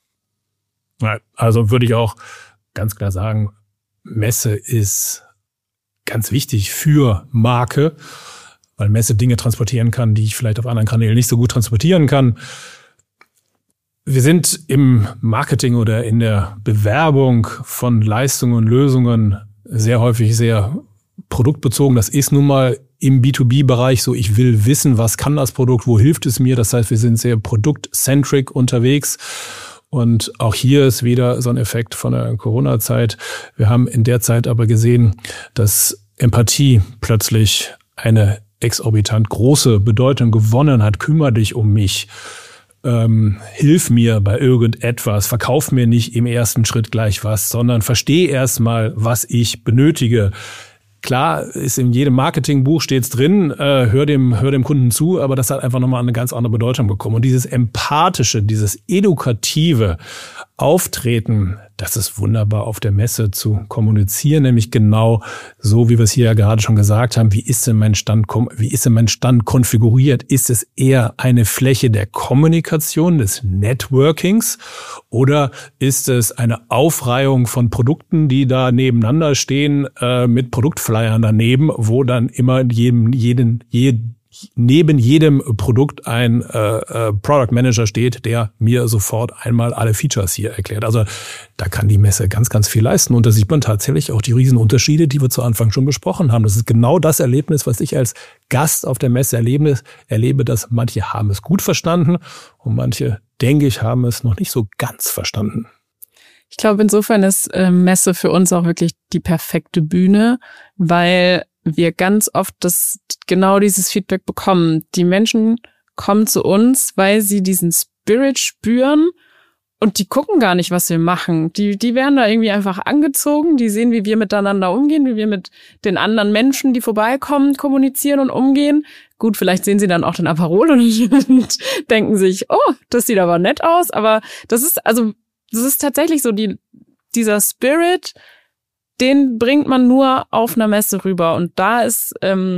Also würde ich auch ganz klar sagen, Messe ist ganz wichtig für Marke, weil Messe Dinge transportieren kann, die ich vielleicht auf anderen Kanälen nicht so gut transportieren kann. Wir sind im Marketing oder in der Bewerbung von Leistungen und Lösungen sehr häufig sehr produktbezogen. Das ist nun mal im B2B-Bereich so, ich will wissen, was kann das Produkt, wo hilft es mir. Das heißt, wir sind sehr produktcentric unterwegs. Und auch hier ist wieder so ein Effekt von der Corona-Zeit. Wir haben in der Zeit aber gesehen, dass Empathie plötzlich eine exorbitant große Bedeutung gewonnen hat. Kümmere dich um mich. Hilf mir bei irgendetwas. Verkauf mir nicht im ersten Schritt gleich was, sondern versteh erstmal, was ich benötige. Klar, ist in jedem Marketingbuch steht's drin, hör dem Kunden zu, aber das hat einfach nochmal eine ganz andere Bedeutung bekommen. Und dieses empathische, dieses edukative Auftreten, das ist wunderbar auf der Messe zu kommunizieren, nämlich genau so, wie wir es hier ja gerade schon gesagt haben. Wie ist denn mein Stand konfiguriert? Ist es eher eine Fläche der Kommunikation, des Networkings, oder ist es eine Aufreihung von Produkten, die da nebeneinander stehen, mit Produktflyern daneben, wo dann immer neben jedem Produkt ein Product Manager steht, der mir sofort einmal alle Features hier erklärt. Also da kann die Messe ganz, ganz viel leisten. Und da sieht man tatsächlich auch die Riesenunterschiede, die wir zu Anfang schon besprochen haben. Das ist genau das Erlebnis, was ich als Gast auf der Messe erlebe, dass manche haben es gut verstanden und manche, denke ich, haben es noch nicht so ganz verstanden. Ich glaube, insofern ist Messe für uns auch wirklich die perfekte Bühne, weil wir ganz oft genau dieses Feedback bekommen. Die Menschen kommen zu uns, weil sie diesen Spirit spüren und die gucken gar nicht, was wir machen. Die werden da irgendwie einfach angezogen, die sehen, wie wir miteinander umgehen, wie wir mit den anderen Menschen, die vorbeikommen, kommunizieren und umgehen. Gut, vielleicht sehen sie dann auch den Aperol und denken sich, oh, das sieht aber nett aus, aber das ist tatsächlich so dieser Spirit, den bringt man nur auf einer Messe rüber. Und da ist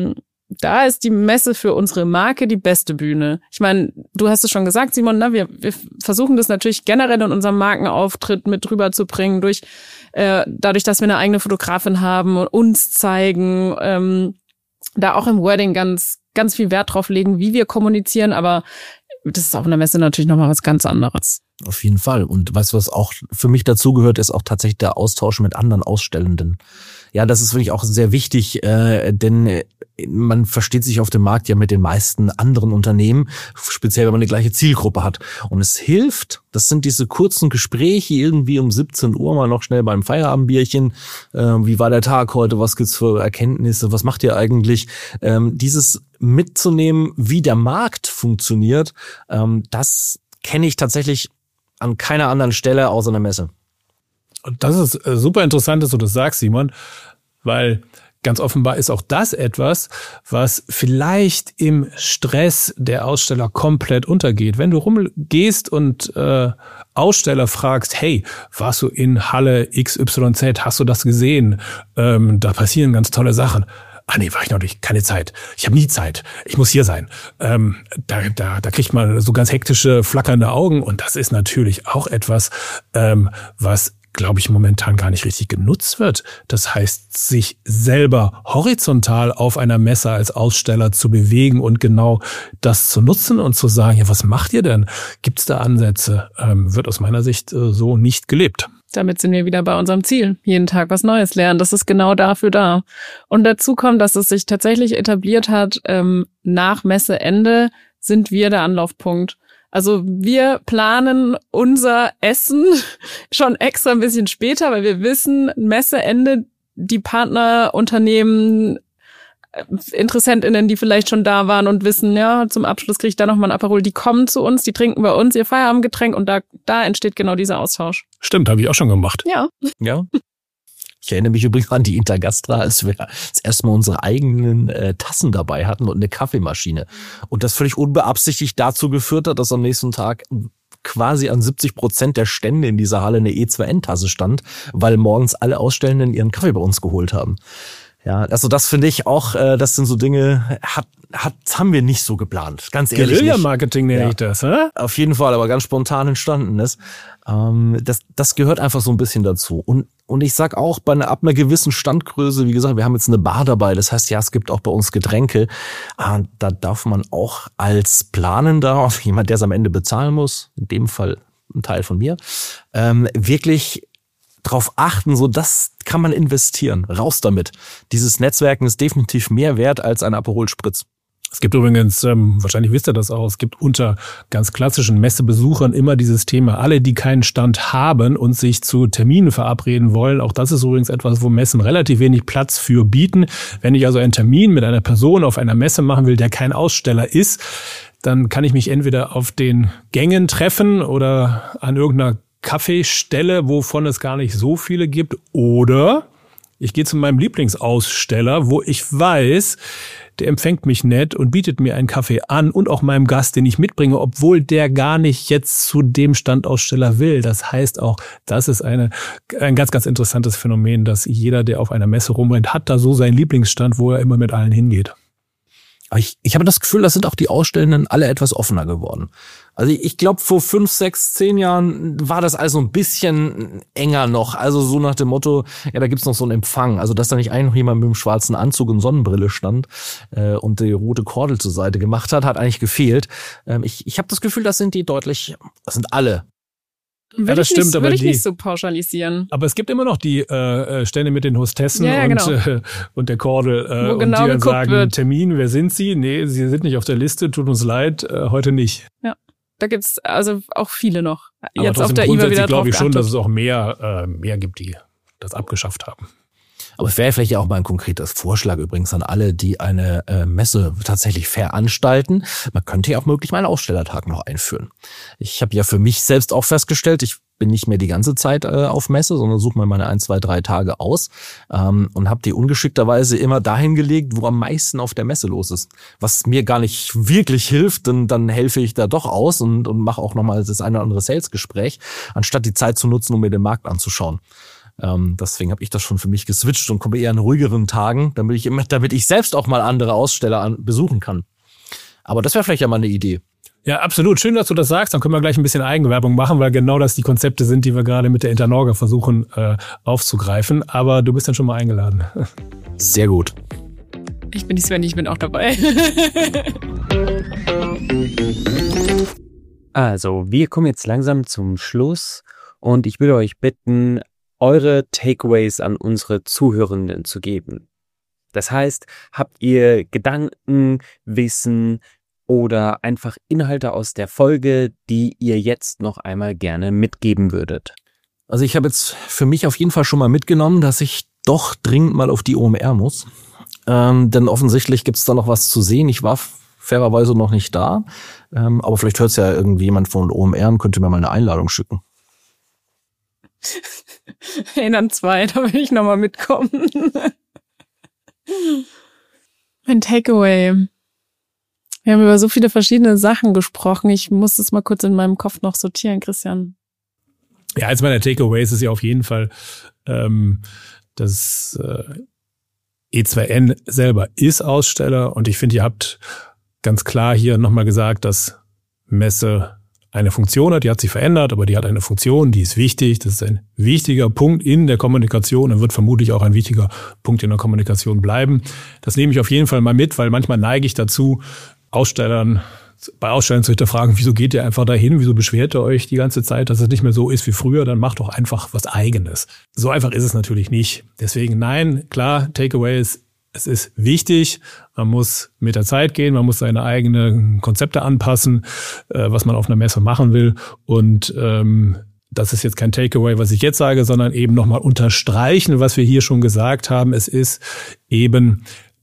die Messe für unsere Marke die beste Bühne. Ich meine, du hast es schon gesagt, Simon, ne? Wir versuchen das natürlich generell in unserem Markenauftritt mit rüberzubringen, dadurch, dass wir eine eigene Fotografin haben und uns zeigen, da auch im Wording ganz, ganz viel Wert drauf legen, wie wir kommunizieren. Aber das ist auf einer Messe natürlich nochmal was ganz anderes. Auf jeden Fall. Und weißt du, was auch für mich dazugehört, ist auch tatsächlich der Austausch mit anderen Ausstellenden. Ja, das ist wirklich auch sehr wichtig, denn man versteht sich auf dem Markt ja mit den meisten anderen Unternehmen, speziell wenn man eine gleiche Zielgruppe hat. Und es hilft, das sind diese kurzen Gespräche irgendwie um 17 Uhr mal noch schnell beim Feierabendbierchen. Wie war der Tag heute? Was gibt's für Erkenntnisse? Was macht ihr eigentlich? Dieses mitzunehmen, wie der Markt funktioniert, das kenne ich tatsächlich an keiner anderen Stelle außer einer Messe. Und das ist super interessant, dass du das sagst, Simon, weil ganz offenbar ist auch das etwas, was vielleicht im Stress der Aussteller komplett untergeht. Wenn du rumgehst und Aussteller fragst, hey, warst du in Halle XYZ, hast du das gesehen? Da passieren ganz tolle Sachen. Ah nee, war ich noch nicht, keine Zeit. Ich habe nie Zeit. Ich muss hier sein. Da kriegt man so ganz hektische, flackernde Augen und das ist natürlich auch etwas, was, glaube ich, momentan gar nicht richtig genutzt wird. Das heißt, sich selber horizontal auf einer Messe als Aussteller zu bewegen und genau das zu nutzen und zu sagen, ja, was macht ihr denn? Gibt es da Ansätze? Wird aus meiner Sicht so nicht gelebt. Damit sind wir wieder bei unserem Ziel. Jeden Tag was Neues lernen. Das ist genau dafür da. Und dazu kommt, dass es sich tatsächlich etabliert hat, nach Messeende sind wir der Anlaufpunkt. Also wir planen unser Essen schon extra ein bisschen später, weil wir wissen, Messeende, die Partnerunternehmen InteressentInnen, die vielleicht schon da waren und wissen, ja, zum Abschluss kriege ich da nochmal ein Aperol, die kommen zu uns, die trinken bei uns ihr Feierabendgetränk und da entsteht genau dieser Austausch. Stimmt, habe ich auch schon gemacht. Ja. Ja. Ich erinnere mich übrigens an die Intergastra, als wir das erste Mal unsere eigenen Tassen dabei hatten und eine Kaffeemaschine. Und das völlig unbeabsichtigt dazu geführt hat, dass am nächsten Tag quasi an 70% der Stände in dieser Halle eine E2N-Tasse stand, weil morgens alle Ausstellenden ihren Kaffee bei uns geholt haben. Ja, also das finde ich auch, das sind so Dinge, haben wir nicht so geplant, ganz ehrlich. Guerilla-Marketing nenne ich das, hä? Auf jeden Fall, aber ganz spontan entstanden ist. Das gehört einfach so ein bisschen dazu. Und ich sag auch, ab einer gewissen Standgröße, wie gesagt, wir haben jetzt eine Bar dabei, das heißt, ja, es gibt auch bei uns Getränke. Da darf man auch als Planender, jemand, der es am Ende bezahlen muss, in dem Fall ein Teil von mir, wirklich drauf achten, so das kann man investieren. Raus damit. Dieses Netzwerken ist definitiv mehr wert als ein Aperol Spritz. Es gibt übrigens, wahrscheinlich wisst ihr das auch, es gibt unter ganz klassischen Messebesuchern immer dieses Thema, alle, die keinen Stand haben und sich zu Terminen verabreden wollen. Auch das ist übrigens etwas, wo Messen relativ wenig Platz für bieten. Wenn ich also einen Termin mit einer Person auf einer Messe machen will, der kein Aussteller ist, dann kann ich mich entweder auf den Gängen treffen oder an irgendeiner Kaffeestelle, wovon es gar nicht so viele gibt, oder ich gehe zu meinem Lieblingsaussteller, wo ich weiß, der empfängt mich nett und bietet mir einen Kaffee an und auch meinem Gast, den ich mitbringe, obwohl der gar nicht jetzt zu dem Standaussteller will. Das heißt auch, das ist ein ganz, ganz interessantes Phänomen, dass jeder, der auf einer Messe rumrennt, hat da so seinen Lieblingsstand, wo er immer mit allen hingeht. Aber ich habe das Gefühl, da sind auch die Ausstellenden alle etwas offener geworden. Also ich glaube, vor 5, 6, 10 Jahren war das also ein bisschen enger noch. Also so nach dem Motto, ja, da gibt's noch so einen Empfang. Also dass da nicht eigentlich noch jemand mit dem schwarzen Anzug und Sonnenbrille stand und die rote Kordel zur Seite gemacht hat eigentlich gefehlt. Ich habe das Gefühl, das sind alle. Würde ich nicht so pauschalisieren. Aber es gibt immer noch die Stände mit den Hostessen und der Kordel, wo genau und die dann sagen, wird. Termin, wer sind Sie? Nee, Sie sind nicht auf der Liste, tut uns leid, heute nicht. Ja, da gibt's also auch viele noch. Aber jetzt auf der IWA wieder glaube ich schon, geachtet. dass es auch mehr gibt, die das abgeschafft haben. Aber es wäre vielleicht ja auch mal ein konkretes Vorschlag übrigens an alle, die eine Messe tatsächlich veranstalten. Man könnte ja auch möglich mal einen Ausstellertag noch einführen. Ich habe ja für mich selbst auch festgestellt, ich bin nicht mehr die ganze Zeit auf Messe, sondern suche mir meine 1, 2, 3 Tage aus und habe die ungeschickterweise immer dahin gelegt, wo am meisten auf der Messe los ist. Was mir gar nicht wirklich hilft, denn dann helfe ich da doch aus und mache auch nochmal das eine oder andere Sales-Gespräch, anstatt die Zeit zu nutzen, um mir den Markt anzuschauen. Deswegen habe ich das schon für mich geswitcht und komme eher an ruhigeren Tagen, damit ich selbst auch mal andere Aussteller besuchen kann. Aber das wäre vielleicht ja mal eine Idee. Ja, absolut. Schön, dass du das sagst. Dann können wir gleich ein bisschen Eigenwerbung machen, weil genau das die Konzepte sind, die wir gerade mit der Internorga versuchen aufzugreifen. Aber du bist dann schon mal eingeladen. Sehr gut. Ich bin die Svenny, ich bin auch dabei. Also, wir kommen jetzt langsam zum Schluss und ich würde euch bitten, eure Takeaways an unsere Zuhörenden zu geben. Das heißt, habt ihr Gedanken, Wissen oder einfach Inhalte aus der Folge, die ihr jetzt noch einmal gerne mitgeben würdet? Also ich habe jetzt für mich auf jeden Fall schon mal mitgenommen, dass ich doch dringend mal auf die OMR muss. Denn offensichtlich gibt es da noch was zu sehen. Ich war fairerweise noch nicht da. Aber vielleicht hört es ja irgendwie jemand von OMR und könnte mir mal eine Einladung schicken. Hey, dann 2, da will ich nochmal mitkommen. Mein Takeaway. Wir haben über so viele verschiedene Sachen gesprochen. Ich muss es mal kurz in meinem Kopf noch sortieren, Christian. Ja, eins meiner Takeaways ist ja auf jeden Fall, dass E2N selber ist Aussteller und ich finde, ihr habt ganz klar hier nochmal gesagt, dass Messe eine Funktion hat, die hat sich verändert, aber die hat eine Funktion, die ist wichtig. Das ist ein wichtiger Punkt in der Kommunikation und wird vermutlich auch ein wichtiger Punkt in der Kommunikation bleiben. Das nehme ich auf jeden Fall mal mit, weil manchmal neige ich dazu, bei Ausstellern zu hinterfragen, wieso geht ihr einfach dahin, wieso beschwert ihr euch die ganze Zeit, dass es nicht mehr so ist wie früher, dann macht doch einfach was Eigenes. So einfach ist es natürlich nicht. Deswegen nein, klar, Takeaway ist, es ist wichtig, man muss mit der Zeit gehen, man muss seine eigenen Konzepte anpassen, was man auf einer Messe machen will. Und das ist jetzt kein Takeaway, was ich jetzt sage, sondern eben nochmal unterstreichen, was wir hier schon gesagt haben. Es ist eben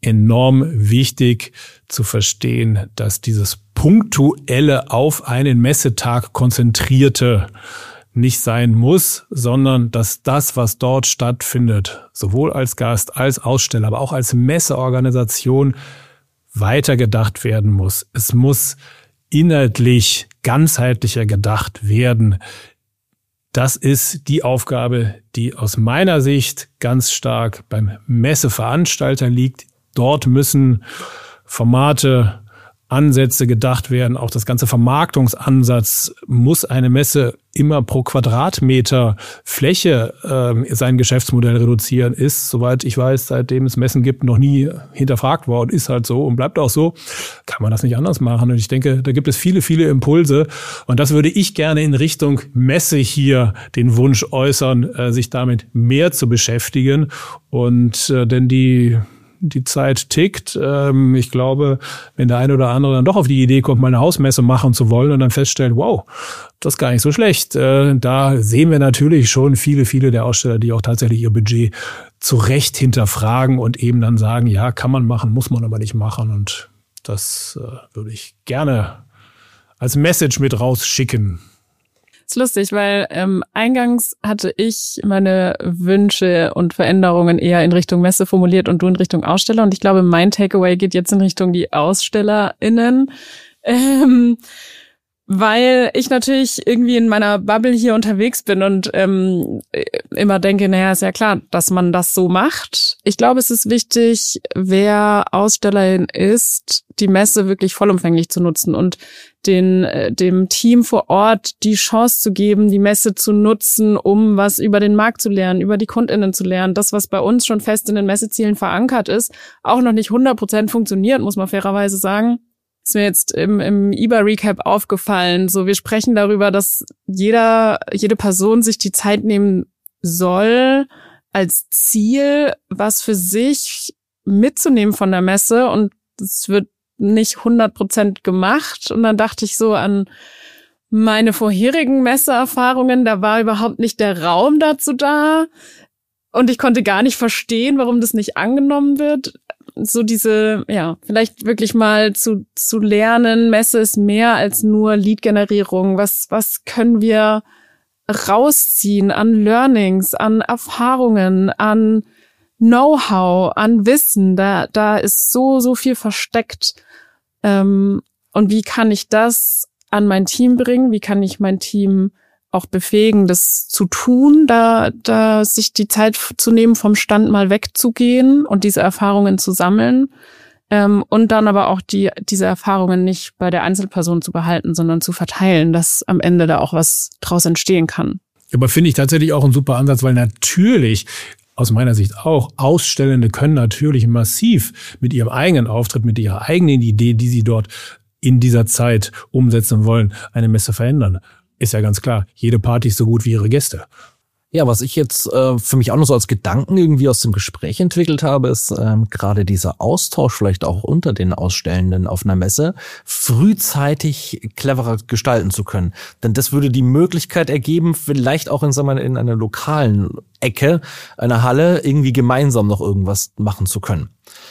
enorm wichtig zu verstehen, dass dieses punktuelle auf einen Messetag konzentrierte nicht sein muss, sondern dass das, was dort stattfindet, sowohl als Gast, als Aussteller, aber auch als Messeorganisation weitergedacht werden muss. Es muss inhaltlich ganzheitlicher gedacht werden. Das ist die Aufgabe, die aus meiner Sicht ganz stark beim Messeveranstalter liegt. Dort müssen Formate, Ansätze gedacht werden. Auch das ganze Vermarktungsansatz muss eine Messe immer pro Quadratmeter Fläche sein Geschäftsmodell reduzieren, ist, soweit ich weiß, seitdem es Messen gibt, noch nie hinterfragt worden, ist halt so und bleibt auch so. Kann man das nicht anders machen? Und ich denke, da gibt es viele, viele Impulse. Und das würde ich gerne in Richtung Messe hier den Wunsch äußern, sich damit mehr zu beschäftigen. Und denn die Zeit tickt. Ich glaube, wenn der eine oder andere dann doch auf die Idee kommt, mal eine Hausmesse machen zu wollen und dann feststellt, wow, das ist gar nicht so schlecht. Da sehen wir natürlich schon viele der Aussteller, die auch tatsächlich ihr Budget zu Recht hinterfragen und eben dann sagen, ja, kann man machen, muss man aber nicht machen. Und das würde ich gerne als Message mit rausschicken. Ist lustig, weil eingangs hatte ich meine Wünsche und Veränderungen eher in Richtung Messe formuliert und du in Richtung Aussteller. Und ich glaube, mein Takeaway geht jetzt in Richtung die AusstellerInnen. Weil ich natürlich irgendwie in meiner Bubble hier unterwegs bin und immer denke, naja, ist ja klar, dass man das so macht. Ich glaube, es ist wichtig, wer Ausstellerin ist, die Messe wirklich vollumfänglich zu nutzen und dem Team vor Ort die Chance zu geben, die Messe zu nutzen, um was über den Markt zu lernen, über die KundInnen zu lernen. Das, was bei uns schon fest in den Messezielen verankert ist, auch noch nicht 100% funktioniert, muss man fairerweise sagen. Ist mir jetzt im IBA-Recap aufgefallen. So, wir sprechen darüber, dass jede Person sich die Zeit nehmen soll, als Ziel was für sich mitzunehmen von der Messe, und es wird nicht 100% gemacht. Und dann dachte ich so an meine vorherigen Messeerfahrungen, da war überhaupt nicht der Raum dazu da und ich konnte gar nicht verstehen, warum das nicht angenommen wird. So diese, ja, vielleicht wirklich mal zu lernen, Messe ist mehr als nur Lead-Generierung. Was können wir rausziehen an Learnings, an Erfahrungen, an Know-how, an Wissen? Da ist so viel versteckt. Und wie kann ich das an mein Team bringen? Wie kann ich mein Team auch befähigen, das zu tun, da sich die Zeit zu nehmen, vom Stand mal wegzugehen und diese Erfahrungen zu sammeln, und dann aber auch diese Erfahrungen nicht bei der Einzelperson zu behalten, sondern zu verteilen, dass am Ende da auch was draus entstehen kann. Aber finde ich tatsächlich auch ein super Ansatz, weil natürlich aus meiner Sicht auch Ausstellende können natürlich massiv mit ihrem eigenen Auftritt, mit ihrer eigenen Idee, die sie dort in dieser Zeit umsetzen wollen, eine Messe verändern. Ist ja ganz klar, jede Party ist so gut wie ihre Gäste. Ja, was ich jetzt für mich auch noch so als Gedanken irgendwie aus dem Gespräch entwickelt habe, ist gerade dieser Austausch vielleicht auch unter den Ausstellenden auf einer Messe frühzeitig cleverer gestalten zu können. Denn das würde die Möglichkeit ergeben, vielleicht auch in einer lokalen Ecke einer Halle irgendwie gemeinsam noch irgendwas machen zu können.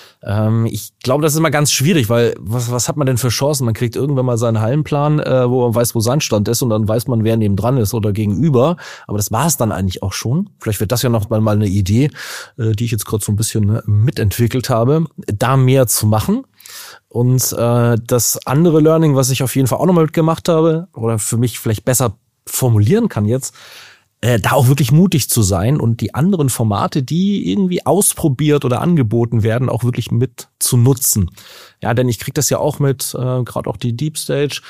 Ich glaube, das ist immer ganz schwierig, weil was hat man denn für Chancen? Man kriegt irgendwann mal seinen Hallenplan, wo man weiß, wo sein Stand ist, und dann weiß man, wer neben dran ist oder gegenüber. Aber das war es dann eigentlich auch schon. Vielleicht wird das ja noch mal eine Idee, die ich jetzt gerade so ein bisschen mitentwickelt habe, da mehr zu machen. Und das andere Learning, was ich auf jeden Fall auch nochmal mitgemacht habe oder für mich vielleicht besser formulieren kann jetzt, da auch wirklich mutig zu sein und die anderen Formate, die irgendwie ausprobiert oder angeboten werden, auch wirklich mit zu nutzen. Ja, denn ich krieg das ja auch mit, gerade auch die Deep Stage.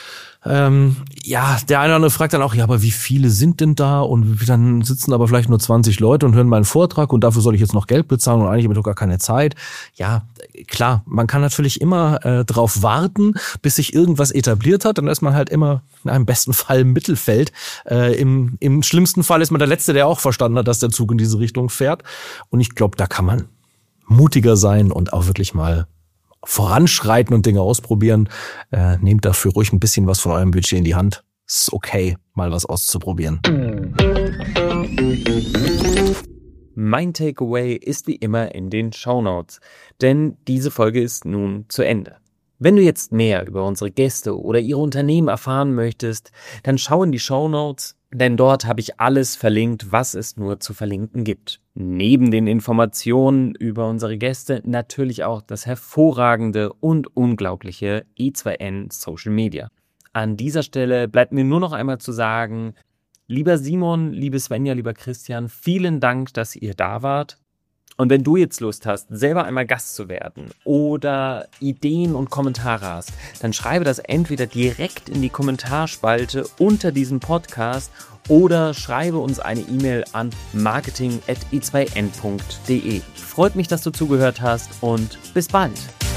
Ja, der eine oder andere fragt dann auch, ja, aber wie viele sind denn da? Und dann sitzen aber vielleicht nur 20 Leute und hören meinen Vortrag und dafür soll ich jetzt noch Geld bezahlen und eigentlich habe ich doch gar keine Zeit. Ja, klar, man kann natürlich immer drauf warten, bis sich irgendwas etabliert hat. Dann ist man halt immer, im besten Fall im Mittelfeld. Im schlimmsten Fall ist man der Letzte, der auch verstanden hat, dass der Zug in diese Richtung fährt. Und ich glaube, da kann man mutiger sein und auch wirklich mal voranschreiten und Dinge ausprobieren. Nehmt dafür ruhig ein bisschen was von eurem Budget in die Hand. Ist okay, mal was auszuprobieren. Mein Takeaway ist wie immer in den Shownotes, denn diese Folge ist nun zu Ende. Wenn du jetzt mehr über unsere Gäste oder ihre Unternehmen erfahren möchtest, dann schau in die Shownotes, denn dort habe ich alles verlinkt, was es nur zu verlinken gibt. Neben den Informationen über unsere Gäste natürlich auch das hervorragende und unglaubliche E2N Social Media. An dieser Stelle bleibt mir nur noch einmal zu sagen, lieber Simon, liebe Svenja, lieber Christian, vielen Dank, dass ihr da wart. Und wenn du jetzt Lust hast, selber einmal Gast zu werden oder Ideen und Kommentare hast, dann schreibe das entweder direkt in die Kommentarspalte unter diesem Podcast oder schreibe uns eine E-Mail an marketing@e2n.de. Freut mich, dass du zugehört hast und bis bald.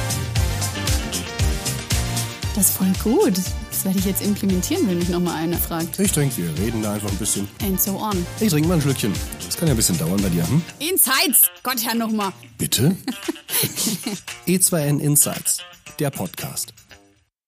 Das ist voll gut. Das werde ich jetzt implementieren, wenn mich nochmal einer fragt. Ich trinke, wir reden da einfach ein bisschen. And so on. Ich trinke mal ein Schlückchen. Das kann ja ein bisschen dauern bei dir, hm? Insights! Gott, Herr, nochmal. Bitte? E2N Insights, der Podcast.